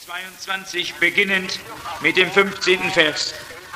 22, beginnend mit dem 15. Vers.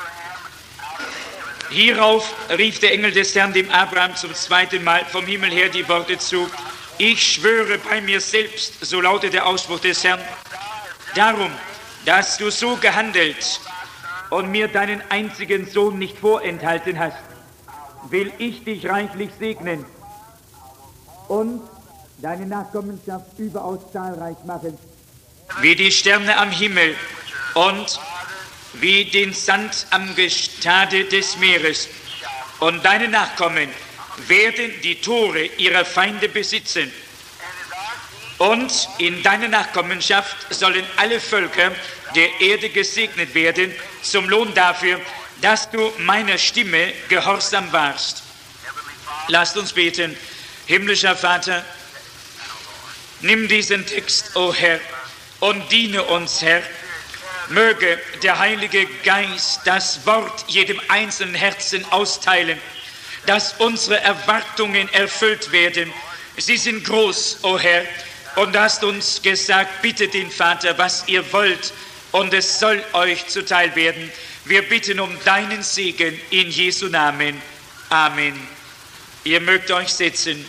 Hierauf rief der Engel des Herrn dem Abraham zum zweiten Mal vom Himmel her die Worte zu: Ich schwöre bei mir selbst, so lautet der Ausspruch des Herrn, darum, dass du so gehandelt und mir deinen einzigen Sohn nicht vorenthalten hast, will ich dich reichlich segnen und deine Nachkommenschaft überaus zahlreich machen, wie die Sterne am Himmel und wie den Sand am Gestade des Meeres. Und deine Nachkommen werden die Tore ihrer Feinde besitzen. Und in deiner Nachkommenschaft sollen alle Völker der Erde gesegnet werden, zum Lohn dafür, dass du meiner Stimme gehorsam warst. Lasst uns beten. Himmlischer Vater, nimm diesen Text, o Herr, und diene uns, Herr. Möge der Heilige Geist das Wort jedem einzelnen Herzen austeilen, dass unsere Erwartungen erfüllt werden. Sie sind groß, o Herr, und du hast uns gesagt, bittet den Vater, was ihr wollt, und es soll euch zuteil werden. Wir bitten um deinen Segen in Jesu Namen. Amen. Ihr mögt euch setzen.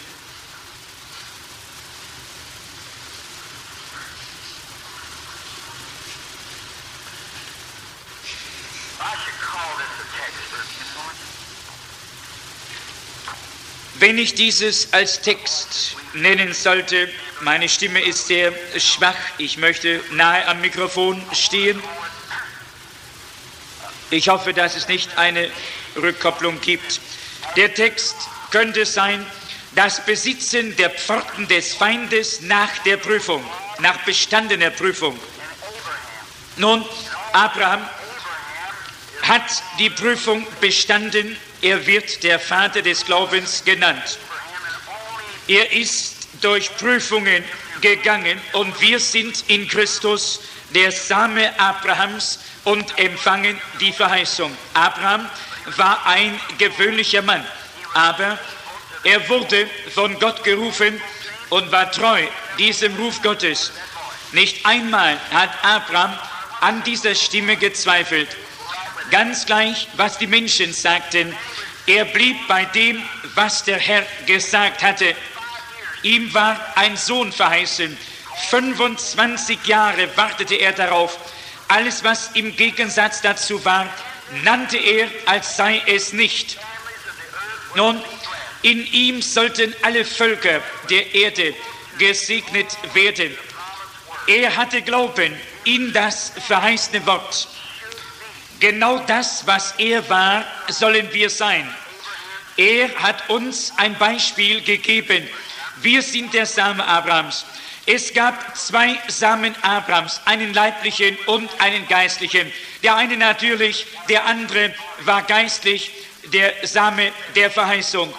Wenn ich dieses als Text nennen sollte, meine Stimme ist sehr schwach, ich möchte nahe am Mikrofon stehen. Ich hoffe, dass es nicht eine Rückkopplung gibt. Der Text könnte sein: das Besitzen der Pforten des Feindes nach der Prüfung, nach bestandener Prüfung. Nun, Abraham hat die Prüfung bestanden. Er wird der Vater des Glaubens genannt. Er ist durch Prüfungen gegangen und wir sind in Christus der Same Abrahams und empfangen die Verheißung. Abraham war ein gewöhnlicher Mann, aber er wurde von Gott gerufen und war treu diesem Ruf Gottes. Nicht einmal hat Abraham an dieser Stimme gezweifelt. Ganz gleich, was die Menschen sagten, er blieb bei dem, was der Herr gesagt hatte. Ihm war ein Sohn verheißen. 25 Jahre wartete er darauf. Alles, was im Gegensatz dazu war, nannte er, als sei es nicht. Nun, in ihm sollten alle Völker der Erde gesegnet werden. Er hatte Glauben in das verheißene Wort. Genau das, was er war, sollen wir sein. Er hat uns ein Beispiel gegeben. Wir sind der Same Abrahams. Es gab zwei Samen Abrahams, einen leiblichen und einen geistlichen. Der eine natürlich, der andere war geistlich, der Same der Verheißung.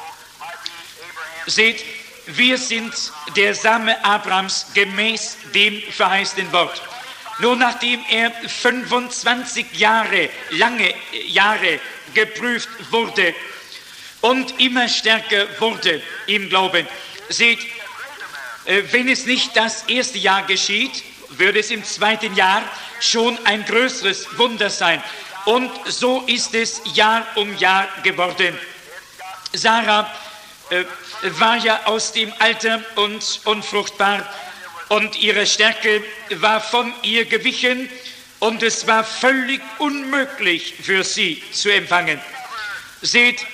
Seht, wir sind der Same Abrahams gemäß dem verheißenen Wort. Nur nachdem er 25 lange Jahre geprüft wurde und immer stärker wurde im Glauben. Seht, wenn es nicht das erste Jahr geschieht, würde es im zweiten Jahr schon ein größeres Wunder sein. Und so ist es Jahr um Jahr geworden. Sarah war ja aus dem Alter und unfruchtbar. Und ihre Stärke war von ihr gewichen und es war völlig unmöglich für sie zu empfangen. Seht,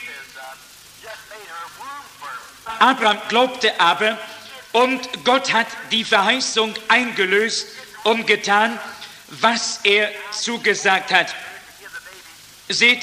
Abraham glaubte aber und Gott hat die Verheißung eingelöst und getan, was er zugesagt hat. Seht,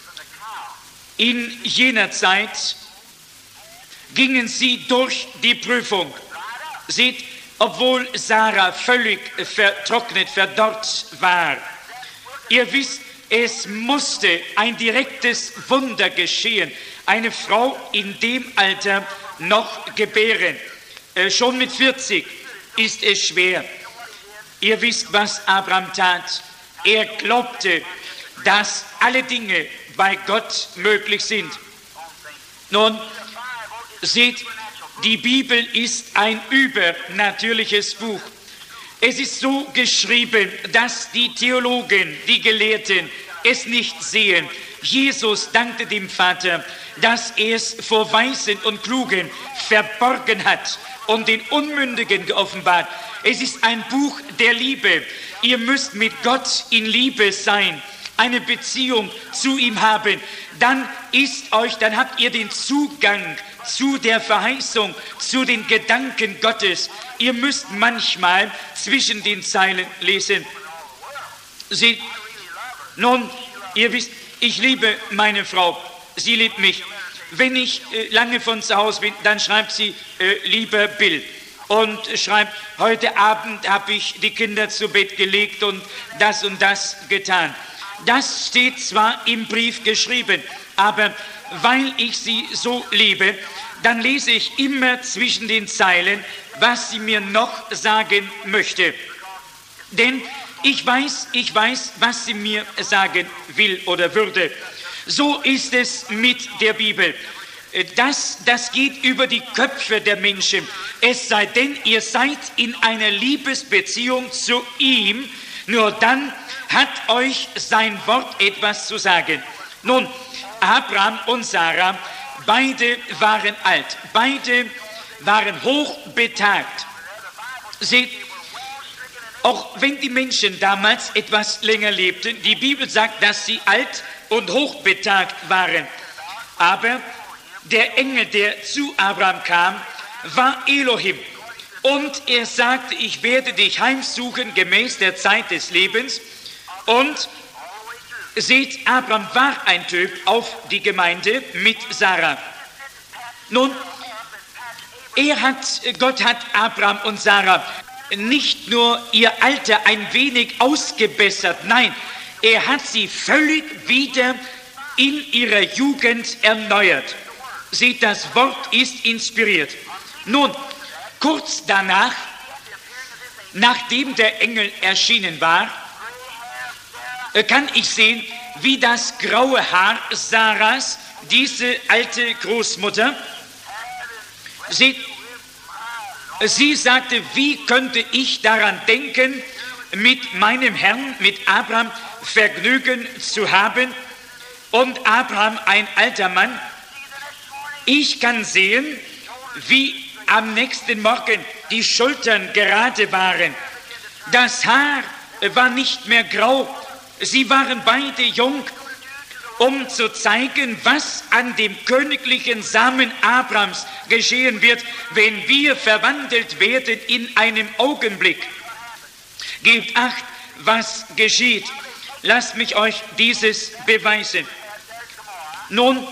in jener Zeit gingen sie durch die Prüfung. Seht, obwohl Sarah völlig vertrocknet, verdorrt war. Ihr wisst, es musste ein direktes Wunder geschehen. Eine Frau in dem Alter noch gebären. Schon mit 40 ist es schwer. Ihr wisst, was Abraham tat. Er glaubte, dass alle Dinge bei Gott möglich sind. Nun, seht, die Bibel ist ein übernatürliches Buch. Es ist so geschrieben, dass die Theologen, die Gelehrten es nicht sehen. Jesus dankte dem Vater, dass er es vor Weisen und Klugen verborgen hat und den Unmündigen geoffenbart. Es ist ein Buch der Liebe. Ihr müsst mit Gott in Liebe sein, eine Beziehung zu ihm haben. Dann habt ihr den Zugang zu der Verheißung, zu den Gedanken Gottes. Ihr müsst manchmal zwischen den Zeilen lesen. Nun, ihr wisst, ich liebe meine Frau. Sie liebt mich. Wenn ich lange von zu Hause bin, dann schreibt sie, lieber Bill. Und schreibt, heute Abend habe ich die Kinder zu Bett gelegt und das getan. Das steht zwar im Brief geschrieben, aber weil ich sie so liebe, dann lese ich immer zwischen den Zeilen, was sie mir noch sagen möchte. Denn ich weiß, was sie mir sagen will oder würde. So ist es mit der Bibel. Das geht über die Köpfe der Menschen. Es sei denn, ihr seid in einer Liebesbeziehung zu ihm, nur dann hat euch sein Wort etwas zu sagen. Nun, Abraham und Sarah, beide waren alt, beide waren hochbetagt. Seht, auch wenn die Menschen damals etwas länger lebten, die Bibel sagt, dass sie alt und hochbetagt waren. Aber der Engel, der zu Abraham kam, war Elohim. Und er sagte, ich werde dich heimsuchen gemäß der Zeit des Lebens. Und seht, Abraham war ein Typ auf die Gemeinde mit Sarah. Nun, Gott hat Abraham und Sarah nicht nur ihr Alter ein wenig ausgebessert, nein, er hat sie völlig wieder in ihrer Jugend erneuert. Seht, das Wort ist inspiriert. Nun, kurz danach, nachdem der Engel erschienen war, kann ich sehen, wie das graue Haar Sarahs, diese alte Großmutter, sie sagte, wie könnte ich daran denken, mit meinem Herrn, mit Abraham, Vergnügen zu haben? Und Abraham, ein alter Mann, ich kann sehen, wie am nächsten Morgen die Schultern gerade waren. Das Haar war nicht mehr grau. Sie waren beide jung, um zu zeigen, was an dem königlichen Samen Abrahams geschehen wird, wenn wir verwandelt werden in einem Augenblick. Gebt Acht, was geschieht. Lasst mich euch dieses beweisen. Nun,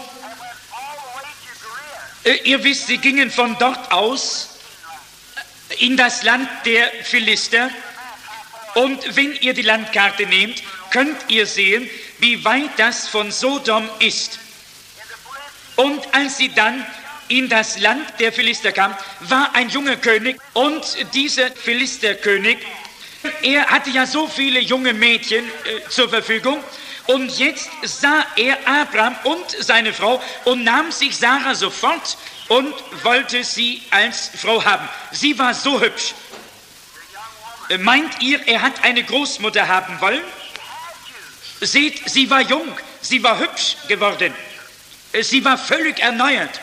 ihr wisst, sie gingen von dort aus in das Land der Philister. Und wenn ihr die Landkarte nehmt, könnt ihr sehen, wie weit das von Sodom ist. Und als sie dann in das Land der Philister kam, war ein junger König. Und dieser Philisterkönig, er hatte ja so viele junge Mädchen zur Verfügung. Und jetzt sah er Abraham und seine Frau und nahm sich Sarah sofort und wollte sie als Frau haben. Sie war so hübsch. Meint ihr, er hat eine Großmutter haben wollen? Seht, sie war jung, sie war hübsch geworden. Sie war völlig erneuert.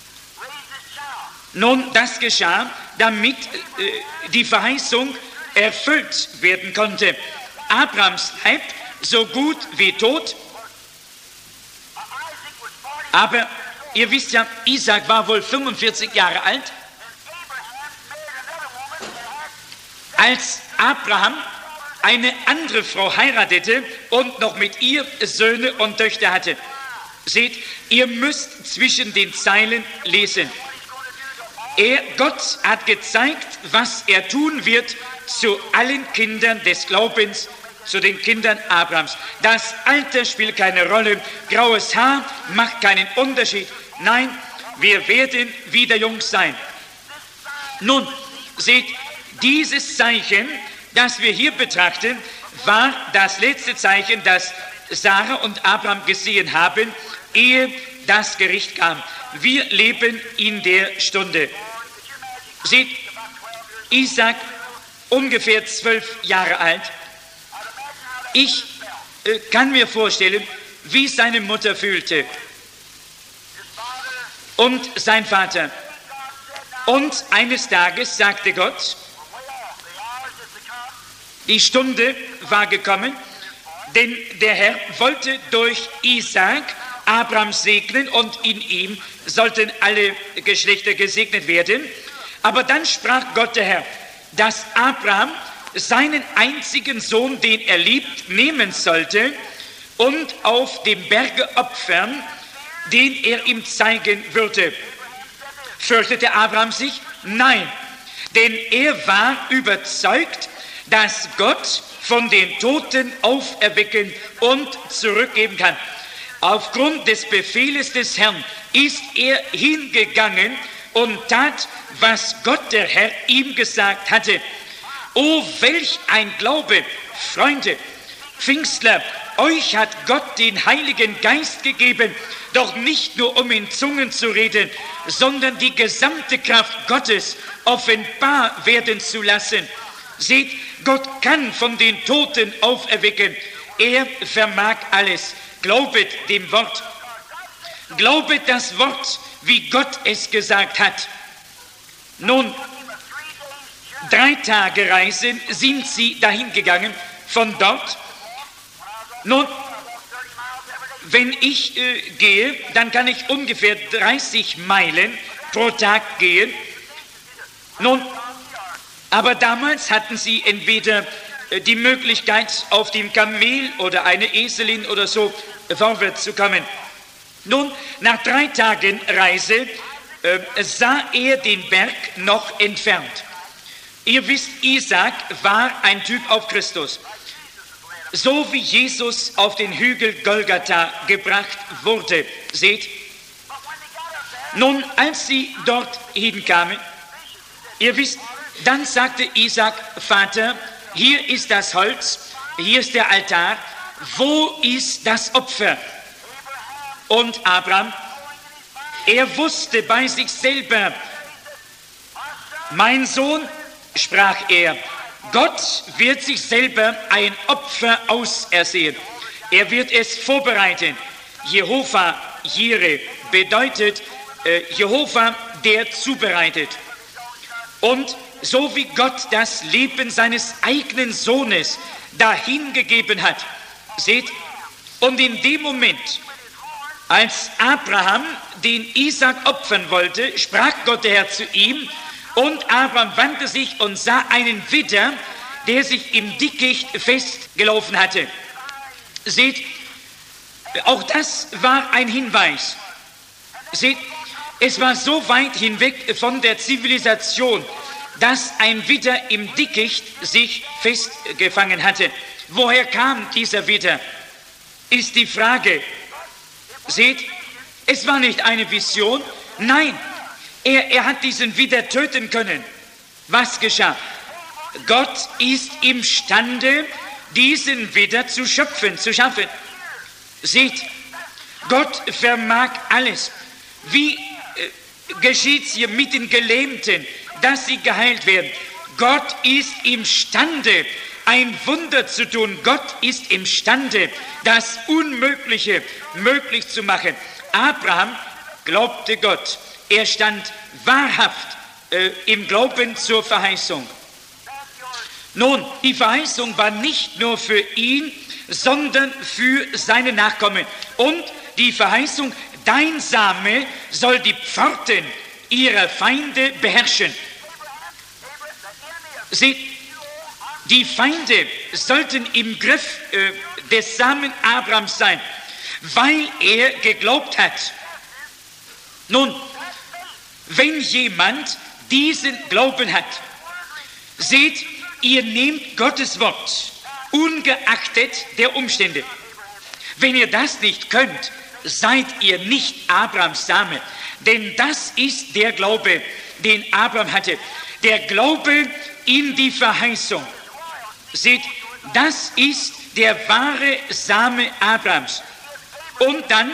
Nun, das geschah, damit die Verheißung erfüllt werden konnte. Abrahams Leib, so gut wie tot. Aber ihr wisst ja, Isaac war wohl 45 Jahre alt, als Abraham eine andere Frau heiratete und noch mit ihr Söhne und Töchter hatte. Seht, ihr müsst zwischen den Zeilen lesen. Gott hat gezeigt, was er tun wird zu allen Kindern des Glaubens, zu den Kindern Abrahams. Das Alter spielt keine Rolle, graues Haar macht keinen Unterschied. Nein, wir werden wieder jung sein. Nun, seht, dieses Zeichen, das wir hier betrachten, war das letzte Zeichen, das Sarah und Abraham gesehen haben, ehe das Gericht kam. Wir leben in der Stunde. Seht, Isaac ungefähr 12 Jahre alt. Ich kann mir vorstellen, wie seine Mutter fühlte und sein Vater. Und eines Tages sagte Gott, die Stunde war gekommen, denn der Herr wollte durch Isaak Abraham segnen und in ihm sollten alle Geschlechter gesegnet werden. Aber dann sprach Gott der Herr, dass Abraham seinen einzigen Sohn, den er liebt, nehmen sollte und auf dem Berge opfern, den er ihm zeigen würde. Fürchtete Abraham sich? Nein, denn er war überzeugt, dass Gott von den Toten auferwecken und zurückgeben kann. Aufgrund des Befehles des Herrn ist er hingegangen und tat, was Gott der Herr ihm gesagt hatte. Oh, welch ein Glaube, Freunde, Pfingstler, euch hat Gott den Heiligen Geist gegeben, doch nicht nur um in Zungen zu reden, sondern die gesamte Kraft Gottes offenbar werden zu lassen. Seht, Gott kann von den Toten auferwecken. Er vermag alles. Glaubet dem Wort. Glaubet das Wort, wie Gott es gesagt hat. Nun, 3 Tage Reisen sind sie dahin gegangen, von dort. Nun, wenn ich gehe, dann kann ich ungefähr 30 Meilen pro Tag gehen. Nun, aber damals hatten sie entweder die Möglichkeit, auf dem Kamel oder eine Eselin oder so vorwärts zu kommen. Nun, nach 3 Tagen Reise sah er den Berg noch entfernt. Ihr wisst, Isaak war ein Typ auf Christus. So wie Jesus auf den Hügel Golgatha gebracht wurde. Seht, nun, als sie dort hinkamen, ihr wisst, dann sagte Isaak, Vater, hier ist das Holz, hier ist der Altar, wo ist das Opfer? Und Abraham, er wusste bei sich selber, mein Sohn, sprach er, Gott wird sich selber ein Opfer ausersehen. Er wird es vorbereiten. Jehova Jireh bedeutet Jehova, der zubereitet. Und so wie Gott das Leben seines eigenen Sohnes dahingegeben hat, seht, und in dem Moment, als Abraham den Isaak opfern wollte, sprach Gott der Herr zu ihm, und Abraham wandte sich und sah einen Widder, der sich im Dickicht festgelaufen hatte. Seht, auch das war ein Hinweis. Seht, es war so weit hinweg von der Zivilisation, dass ein Widder im Dickicht sich festgefangen hatte. Woher kam dieser Widder? Ist die Frage. Seht, es war nicht eine Vision, nein, er hat diesen Widder töten können. Was geschah? Gott ist imstande, diesen Widder zu schaffen. Seht, Gott vermag alles. Wie geschieht es hier mit den Gelähmten, dass sie geheilt werden? Gott ist imstande, ein Wunder zu tun. Gott ist imstande, das Unmögliche möglich zu machen. Abraham glaubte Gott. Er stand wahrhaft im Glauben zur Verheißung. Nun, die Verheißung war nicht nur für ihn, sondern für seine Nachkommen. Und die Verheißung, dein Same soll die Pforten ihrer Feinde beherrschen. Seht, die Feinde sollten im Griff des Samen Abrahams sein, weil er geglaubt hat. Nun, wenn jemand diesen Glauben hat, seht, ihr nehmt Gottes Wort, ungeachtet der Umstände. Wenn ihr das nicht könnt, seid ihr nicht Abrahams Same, denn das ist der Glaube, den Abraham hatte, der Glaube in die Verheißung. Seht, das ist der wahre Same Abrahams. Und dann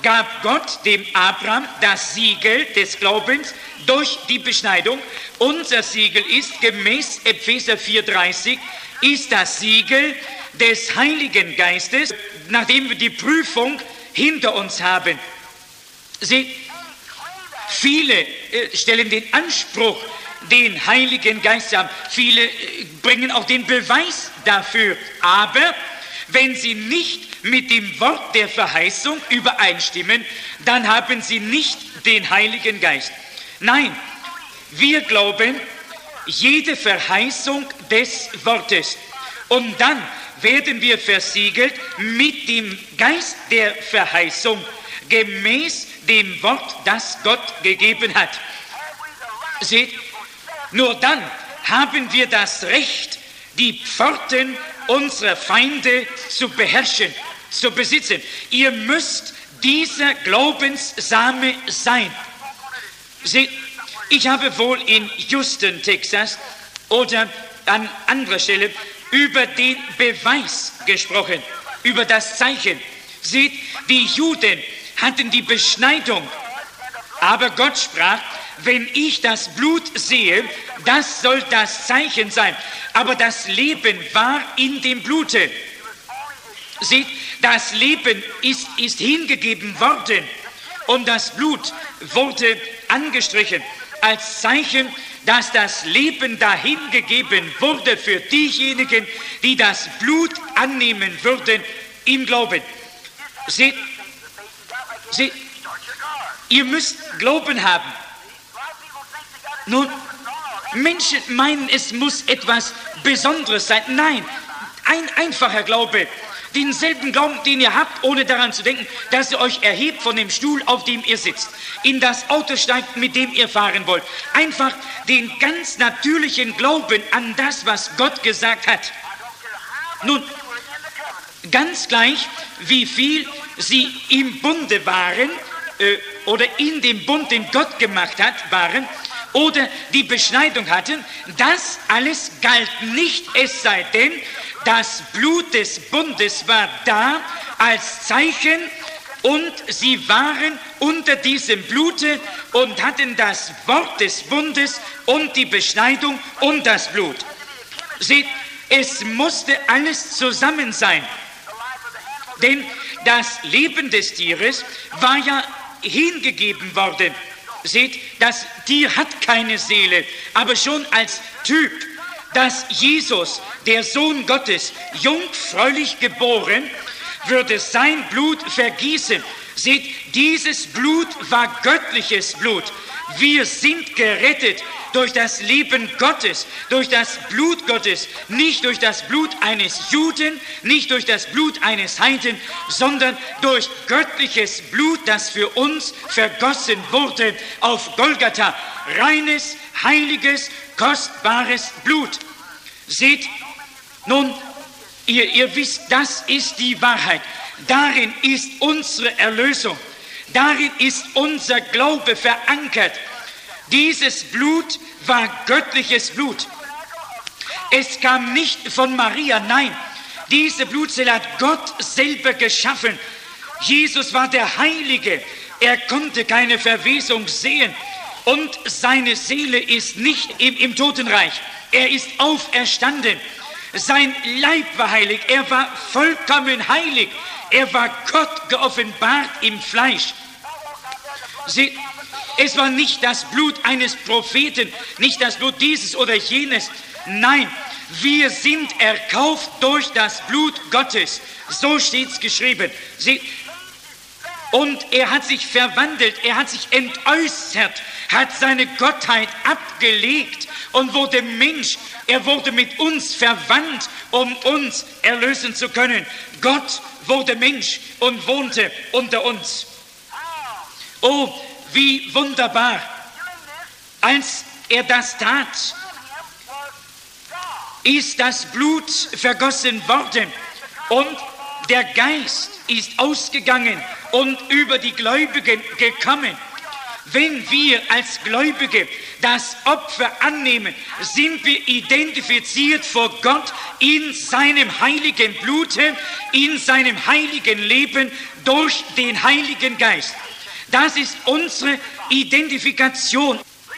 gab Gott dem Abraham das Siegel des Glaubens durch die Beschneidung. Unser Siegel ist gemäß Epheser 4,30 ist das Siegel des Heiligen Geistes, nachdem wir die Prüfung hinter uns haben. Seht, viele stellen den Anspruch, den Heiligen Geist zu haben. Viele bringen auch den Beweis dafür. Aber wenn sie nicht mit dem Wort der Verheißung übereinstimmen, dann haben sie nicht den Heiligen Geist. Nein, wir glauben jede Verheißung des Wortes. Und dann werden wir versiegelt mit dem Geist der Verheißung, gemäß dem Wort, das Gott gegeben hat. Seht, nur dann haben wir das Recht, die Pforten unserer Feinde zu beherrschen, zu besitzen. Ihr müsst dieser Glaubenssame sein. Seht, ich habe wohl in Houston, Texas oder an anderer Stelle über den Beweis gesprochen, über das Zeichen. Seht, die Juden hatten die Beschneidung, aber Gott sprach, wenn ich das Blut sehe, das soll das Zeichen sein. Aber das Leben war in dem Blute. Seht, das Leben ist hingegeben worden und das Blut wurde angestrichen als Zeichen, dass das Leben dahingegeben wurde für diejenigen, die das Blut annehmen würden im Glauben. Seht, ihr müsst Glauben haben. Nun, Menschen meinen, es muss etwas Besonderes sein. Nein, ein einfacher Glaube. Denselben Glauben, den ihr habt, ohne daran zu denken, dass ihr euch erhebt von dem Stuhl, auf dem ihr sitzt, in das Auto steigt, mit dem ihr fahren wollt. Einfach den ganz natürlichen Glauben an das, was Gott gesagt hat. Nun, ganz gleich, wie viel sie im Bunde waren oder in dem Bund, den Gott gemacht hat, waren oder die Beschneidung hatten, das alles galt nicht, es sei denn, das Blut des Bundes war da als Zeichen und sie waren unter diesem Blute und hatten das Wort des Bundes und die Beschneidung und das Blut. Seht, es musste alles zusammen sein, denn das Leben des Tieres war ja hingegeben worden. Seht, das Tier hat keine Seele, aber schon als Typ, dass Jesus, der Sohn Gottes, jungfräulich geboren, würde sein Blut vergießen. Seht, dieses Blut war göttliches Blut. Wir sind gerettet durch das Leben Gottes, durch das Blut Gottes, nicht durch das Blut eines Juden, nicht durch das Blut eines Heiden, sondern durch göttliches Blut, das für uns vergossen wurde auf Golgatha. Reines, heiliges, kostbares Blut. Seht, nun, ihr wisst, das ist die Wahrheit. Darin ist unsere Erlösung. Darin ist unser Glaube verankert. Dieses Blut war göttliches Blut. Es kam nicht von Maria, nein. Diese Blutzelle hat Gott selber geschaffen. Jesus war der Heilige. Er konnte keine Verwesung sehen. Und seine Seele ist nicht im Totenreich. Er ist auferstanden. Sein Leib war heilig. Er war vollkommen heilig. Er war Gott geoffenbart im Fleisch. Seht, es war nicht das Blut eines Propheten, nicht das Blut dieses oder jenes. Nein, wir sind erkauft durch das Blut Gottes. So steht's geschrieben. Seht, und er hat sich verwandelt, er hat sich entäußert, hat seine Gottheit abgelegt und wurde Mensch. Er wurde mit uns verwandt, um uns erlösen zu können. Gott wurde Mensch und wohnte unter uns. Oh, wie wunderbar, als er das tat, ist das Blut vergossen worden und der Geist ist ausgegangen und über die Gläubigen gekommen. Wenn wir als Gläubige das Opfer annehmen, sind wir identifiziert vor Gott in seinem heiligen Blute, in seinem heiligen Leben durch den Heiligen Geist. Das ist unsere Identifikation.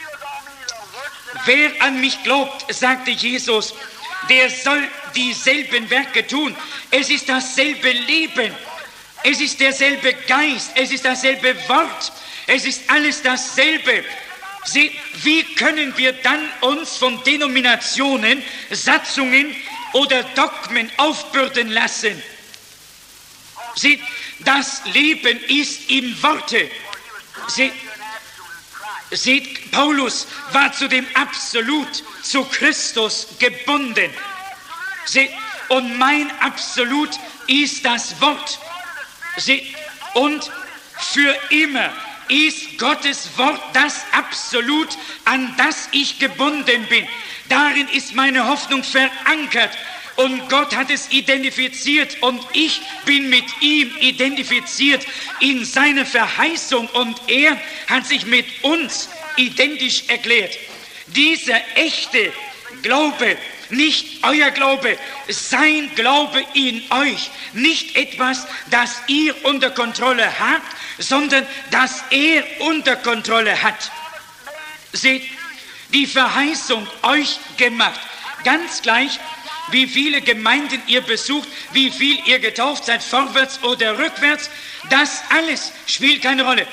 Wer an mich glaubt, sagte Jesus, der soll dieselben Werke tun. Es ist dasselbe Leben, es ist derselbe Geist, es ist dasselbe Wort, es ist alles dasselbe. Wie können wir dann uns von Denominationen, Satzungen oder Dogmen aufbürden lassen? Das Leben ist im Worte. Seht, Paulus war zu dem Absolut, zu Christus gebunden. Seht, und mein Absolut ist das Wort. Seht, und für immer ist Gottes Wort das Absolut, an das ich gebunden bin. Darin ist meine Hoffnung verankert. Und Gott hat es identifiziert und ich bin mit ihm identifiziert in seiner Verheißung und er hat sich mit uns identisch erklärt. Dieser echte Glaube, nicht euer Glaube, sein Glaube in euch, nicht etwas, das ihr unter Kontrolle habt, sondern das er unter Kontrolle hat. Seht, die Verheißung euch gemacht, ganz gleich, wie viele Gemeinden ihr besucht, wie viel ihr getauft seid, vorwärts oder rückwärts, das alles spielt keine Rolle.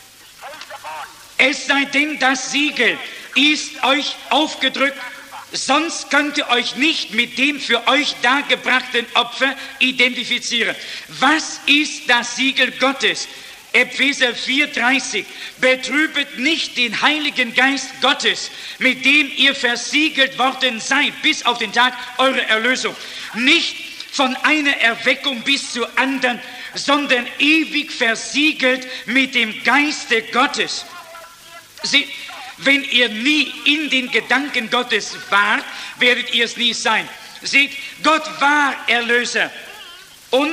Es sei denn, das Siegel ist euch aufgedrückt, sonst könnt ihr euch nicht mit dem für euch dargebrachten Opfer identifizieren. Was ist das Siegel Gottes? Epheser 4,30, betrübet nicht den Heiligen Geist Gottes, mit dem ihr versiegelt worden seid, bis auf den Tag eurer Erlösung. Nicht von einer Erweckung bis zur anderen, sondern ewig versiegelt mit dem Geiste Gottes. Wenn ihr nie in den Gedanken Gottes wart, werdet ihr es nie sein. Seht, Gott war Erlöser und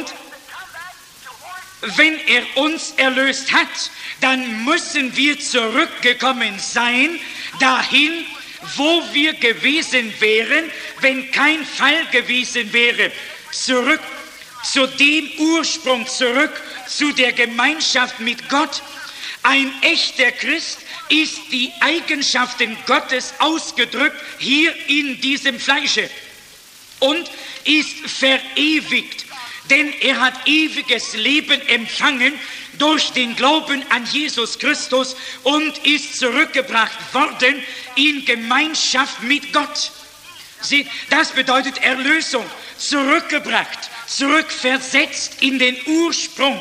wenn er uns erlöst hat, dann müssen wir zurückgekommen sein, dahin, wo wir gewesen wären, wenn kein Fall gewesen wäre. Zurück zu dem Ursprung, zurück zu der Gemeinschaft mit Gott. Ein echter Christ ist die Eigenschaften Gottes ausgedrückt hier in diesem Fleische und ist verewigt. Denn er hat ewiges Leben empfangen durch den Glauben an Jesus Christus und ist zurückgebracht worden in Gemeinschaft mit Gott. Seht, das bedeutet Erlösung, zurückgebracht, zurückversetzt in den Ursprung.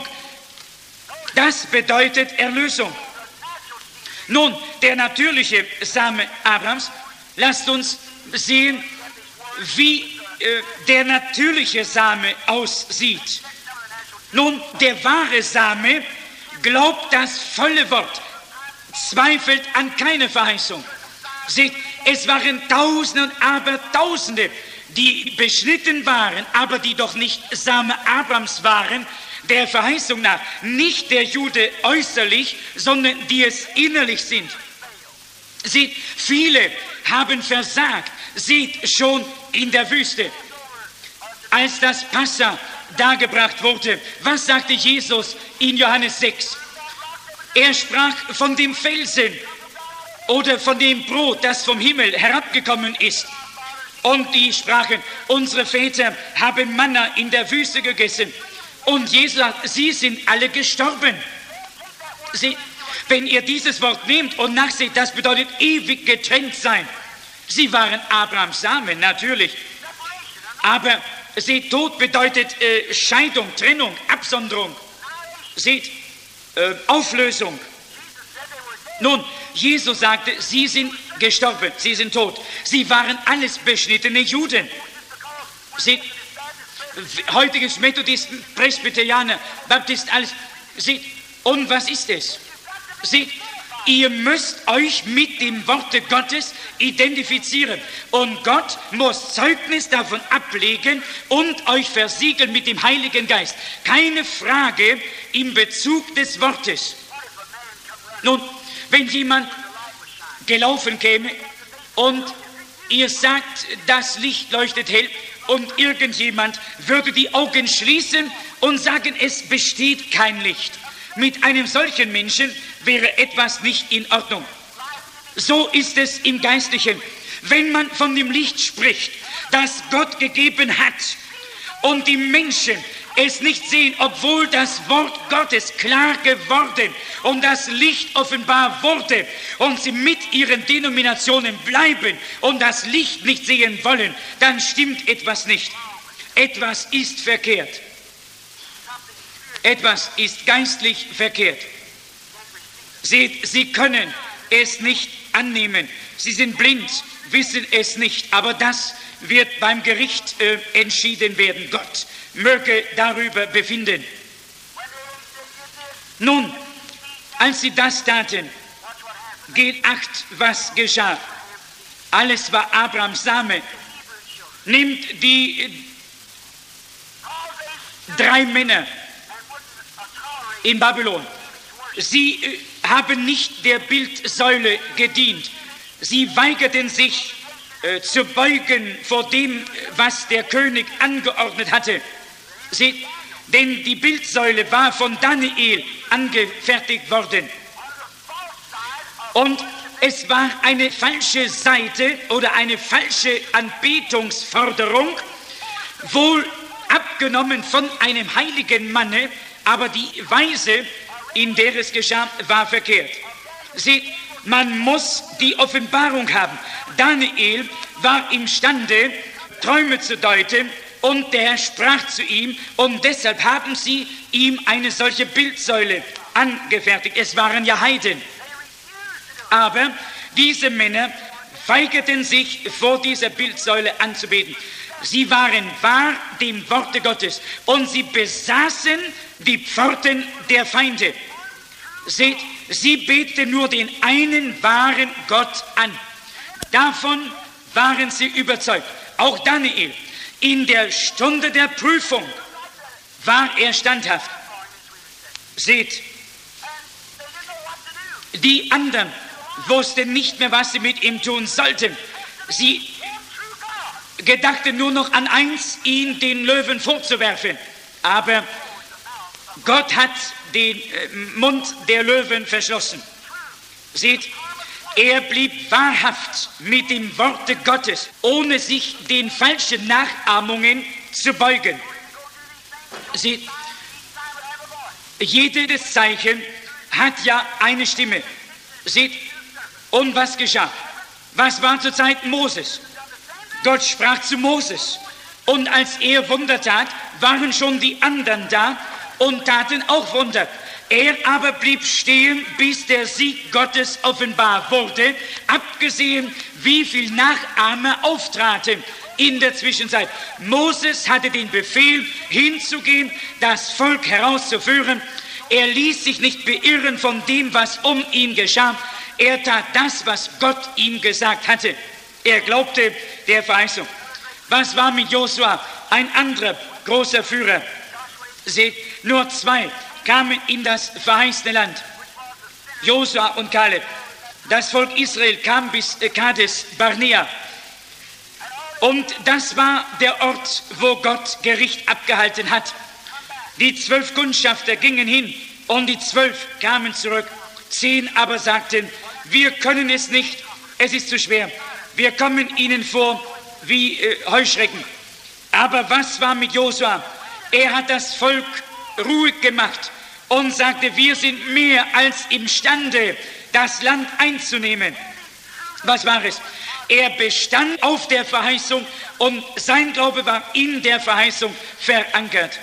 Das bedeutet Erlösung. Nun, der natürliche Same Abrahams, lasst uns sehen, wie der natürliche Same aussieht. Nun, der wahre Same glaubt das volle Wort, zweifelt an keine Verheißung. Seht, es waren Tausende und Abertausende, die beschnitten waren, aber die doch nicht Same Abrahams waren, der Verheißung nach. Nicht der Jude äußerlich, sondern die es innerlich sind. Seht, viele haben versagt. Seht, schon in der Wüste, als das Passa dargebracht wurde, was sagte Jesus in Johannes 6? Er sprach von dem Felsen oder von dem Brot, das vom Himmel herabgekommen ist. Und die sprachen, unsere Väter haben Manna in der Wüste gegessen. Und Jesus sagt, sie sind alle gestorben. Wenn ihr dieses Wort nehmt und nachseht, das bedeutet ewig getrennt sein. Sie waren Abrahams Samen, natürlich. Aber seht, Tod bedeutet Scheidung, Trennung, Absonderung. Seht, Auflösung. Nun, Jesus sagte, sie sind gestorben, sie sind tot. Sie waren alles beschnittene Juden. Seht, heutiges Methodisten, Presbyterianer, Baptisten, alles. Seht, und was ist es? Seht, ihr müsst euch mit dem Worte Gottes identifizieren. Und Gott muss Zeugnis davon ablegen und euch versiegeln mit dem Heiligen Geist. Keine Frage im Bezug des Wortes. Nun, wenn jemand gelaufen käme und ihr sagt, das Licht leuchtet hell, und irgendjemand würde die Augen schließen und sagen, es besteht kein Licht. Mit einem solchen Menschen wäre etwas nicht in Ordnung. So ist es im Geistlichen. Wenn man von dem Licht spricht, das Gott gegeben hat, und die Menschen es nicht sehen, obwohl das Wort Gottes klar geworden und das Licht offenbar wurde, und sie mit ihren Denominationen bleiben und das Licht nicht sehen wollen, dann stimmt etwas nicht. Etwas ist verkehrt. Etwas ist geistlich verkehrt. Seht, sie können es nicht annehmen. Sie sind blind, wissen es nicht, aber das wird beim Gericht entschieden werden. Gott möge darüber befinden. Nun, als sie das taten, geht acht, was geschah. Alles war Abrahams Same. Nimmt die 3 Männer in Babylon. Sie haben nicht der Bildsäule gedient. Sie weigerten sich zu beugen vor dem, was der König angeordnet hatte. Seht, denn die Bildsäule war von Daniel angefertigt worden. Und es war eine falsche Seite oder eine falsche Anbetungsforderung, wohl abgenommen von einem heiligen Manne, aber die Weise, in der es geschah, war verkehrt. Seht, man muss die Offenbarung haben. Daniel war imstande, Träume zu deuten, und der Herr sprach zu ihm, und deshalb haben sie ihm eine solche Bildsäule angefertigt. Es waren ja Heiden. Aber diese Männer weigerten sich, vor dieser Bildsäule anzubeten. Sie waren wahr dem Worte Gottes, und sie besaßen die Pforten der Feinde. Seht, sie beteten nur den einen wahren Gott an. Davon waren sie überzeugt. Auch Daniel, in der Stunde der Prüfung war er standhaft. Seht, die anderen wussten nicht mehr, was sie mit ihm tun sollten. Sie gedachten nur noch an eins, ihn den Löwen vorzuwerfen. Aber Gott hat den Mund der Löwen verschlossen. Seht, er blieb wahrhaft mit dem Worte Gottes, ohne sich den falschen Nachahmungen zu beugen. Seht, jedes Zeichen hat ja eine Stimme. Seht, und was geschah? Was war zur Zeit Moses? Gott sprach zu Moses, und als er Wunder tat, waren schon die anderen da und taten auch Wunder. Er aber blieb stehen, bis der Sieg Gottes offenbar wurde, abgesehen, wie viel Nachahmer auftraten in der Zwischenzeit. Moses hatte den Befehl, hinzugehen, das Volk herauszuführen. Er ließ sich nicht beirren von dem, was um ihn geschah. Er tat das, was Gott ihm gesagt hatte. Er glaubte der Verheißung. Was war mit Josua? Ein anderer großer Führer. Seht, nur 2 kamen in das verheißene Land. Josua und Kaleb. Das Volk Israel kam bis Kades Barnea. Und das war der Ort, wo Gott Gericht abgehalten hat. Die 12 Kundschafter gingen hin, und die 12 kamen zurück. 10 aber sagten, wir können es nicht, es ist zu schwer. Wir kommen ihnen vor wie Heuschrecken. Aber was war mit Josua? Er hat das Volk ruhig gemacht und sagte, wir sind mehr als imstande, das Land einzunehmen. Was war es? Er bestand auf der Verheißung, und sein Glaube war in der Verheißung verankert.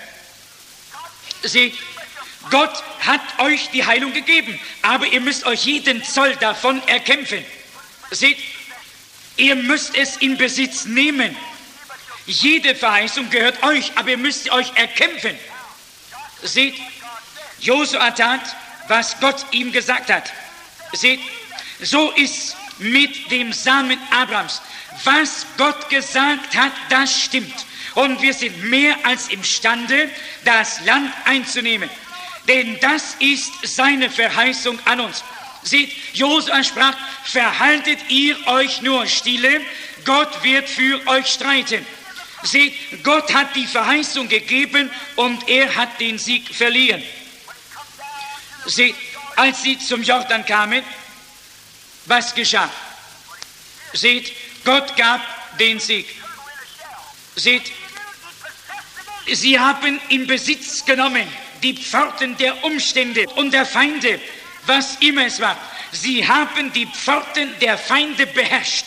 Seht, Gott hat euch die Heilung gegeben, aber ihr müsst euch jeden Zoll davon erkämpfen. Seht, ihr müsst es in Besitz nehmen. Jede Verheißung gehört euch, aber ihr müsst sie euch erkämpfen. Seht, Josua tat, was Gott ihm gesagt hat. Seht, so ist mit dem Samen Abrahams. Was Gott gesagt hat, das stimmt. Und wir sind mehr als imstande, das Land einzunehmen. Denn das ist seine Verheißung an uns. Seht, Josua sprach, verhaltet ihr euch nur stille, Gott wird für euch streiten. Seht, Gott hat die Verheißung gegeben und er hat den Sieg verliehen. Seht, als sie zum Jordan kamen, was geschah? Seht, Gott gab den Sieg. Seht, sie haben in Besitz genommen die Pforten der Umstände und der Feinde, was immer es war. Sie haben die Pforten der Feinde beherrscht.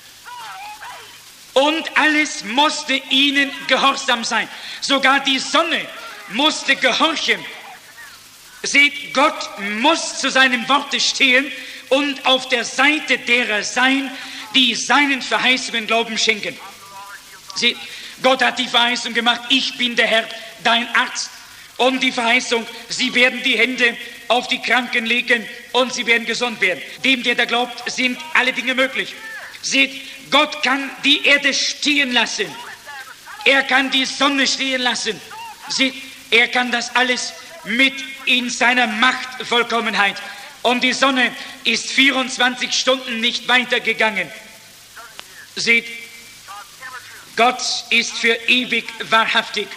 Und alles musste ihnen gehorsam sein. Sogar die Sonne musste gehorchen. Seht, Gott muss zu seinem Worte stehen und auf der Seite derer sein, die seinen Verheißungen Glauben schenken. Seht, Gott hat die Verheißung gemacht, ich bin der Herr, dein Arzt. Und die Verheißung, sie werden die Hände auf die Kranken legen und sie werden gesund werden. Dem, der da glaubt, sind alle Dinge möglich. Seht, Gott kann die Erde stehen lassen. Er kann die Sonne stehen lassen. Seht, er kann das alles mit in seiner Machtvollkommenheit. Und die Sonne ist 24 Stunden nicht weitergegangen. Seht, Gott ist für ewig wahrhaftig.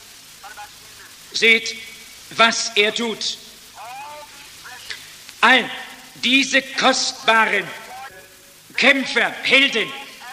Seht, was er tut. All diese kostbaren Kämpfer, Helden,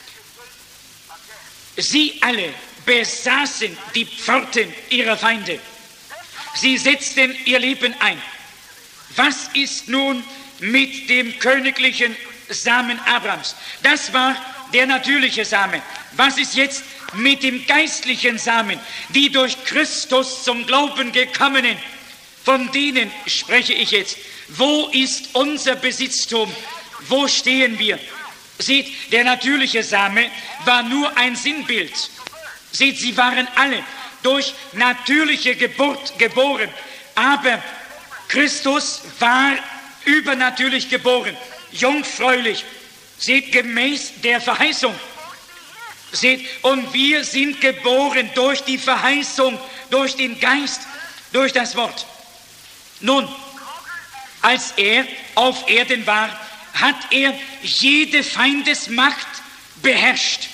sie alle besaßen die Pforten ihrer Feinde. Sie setzten ihr Leben ein. Was ist nun mit dem königlichen Samen Abrahams? Das war der natürliche Same. Was ist jetzt mit dem geistlichen Samen, die durch Christus zum Glauben gekommenen? Von denen spreche ich jetzt. Wo ist unser Besitztum? Wo stehen wir? Seht, der natürliche Same war nur ein Sinnbild. Seht, sie waren alle durch natürliche Geburt geboren. Aber Christus war übernatürlich geboren, jungfräulich. Seht, gemäß der Verheißung. Seht, und wir sind geboren durch die Verheißung, durch den Geist, durch das Wort. Nun, als er auf Erden war, hat er jede Feindesmacht beherrscht.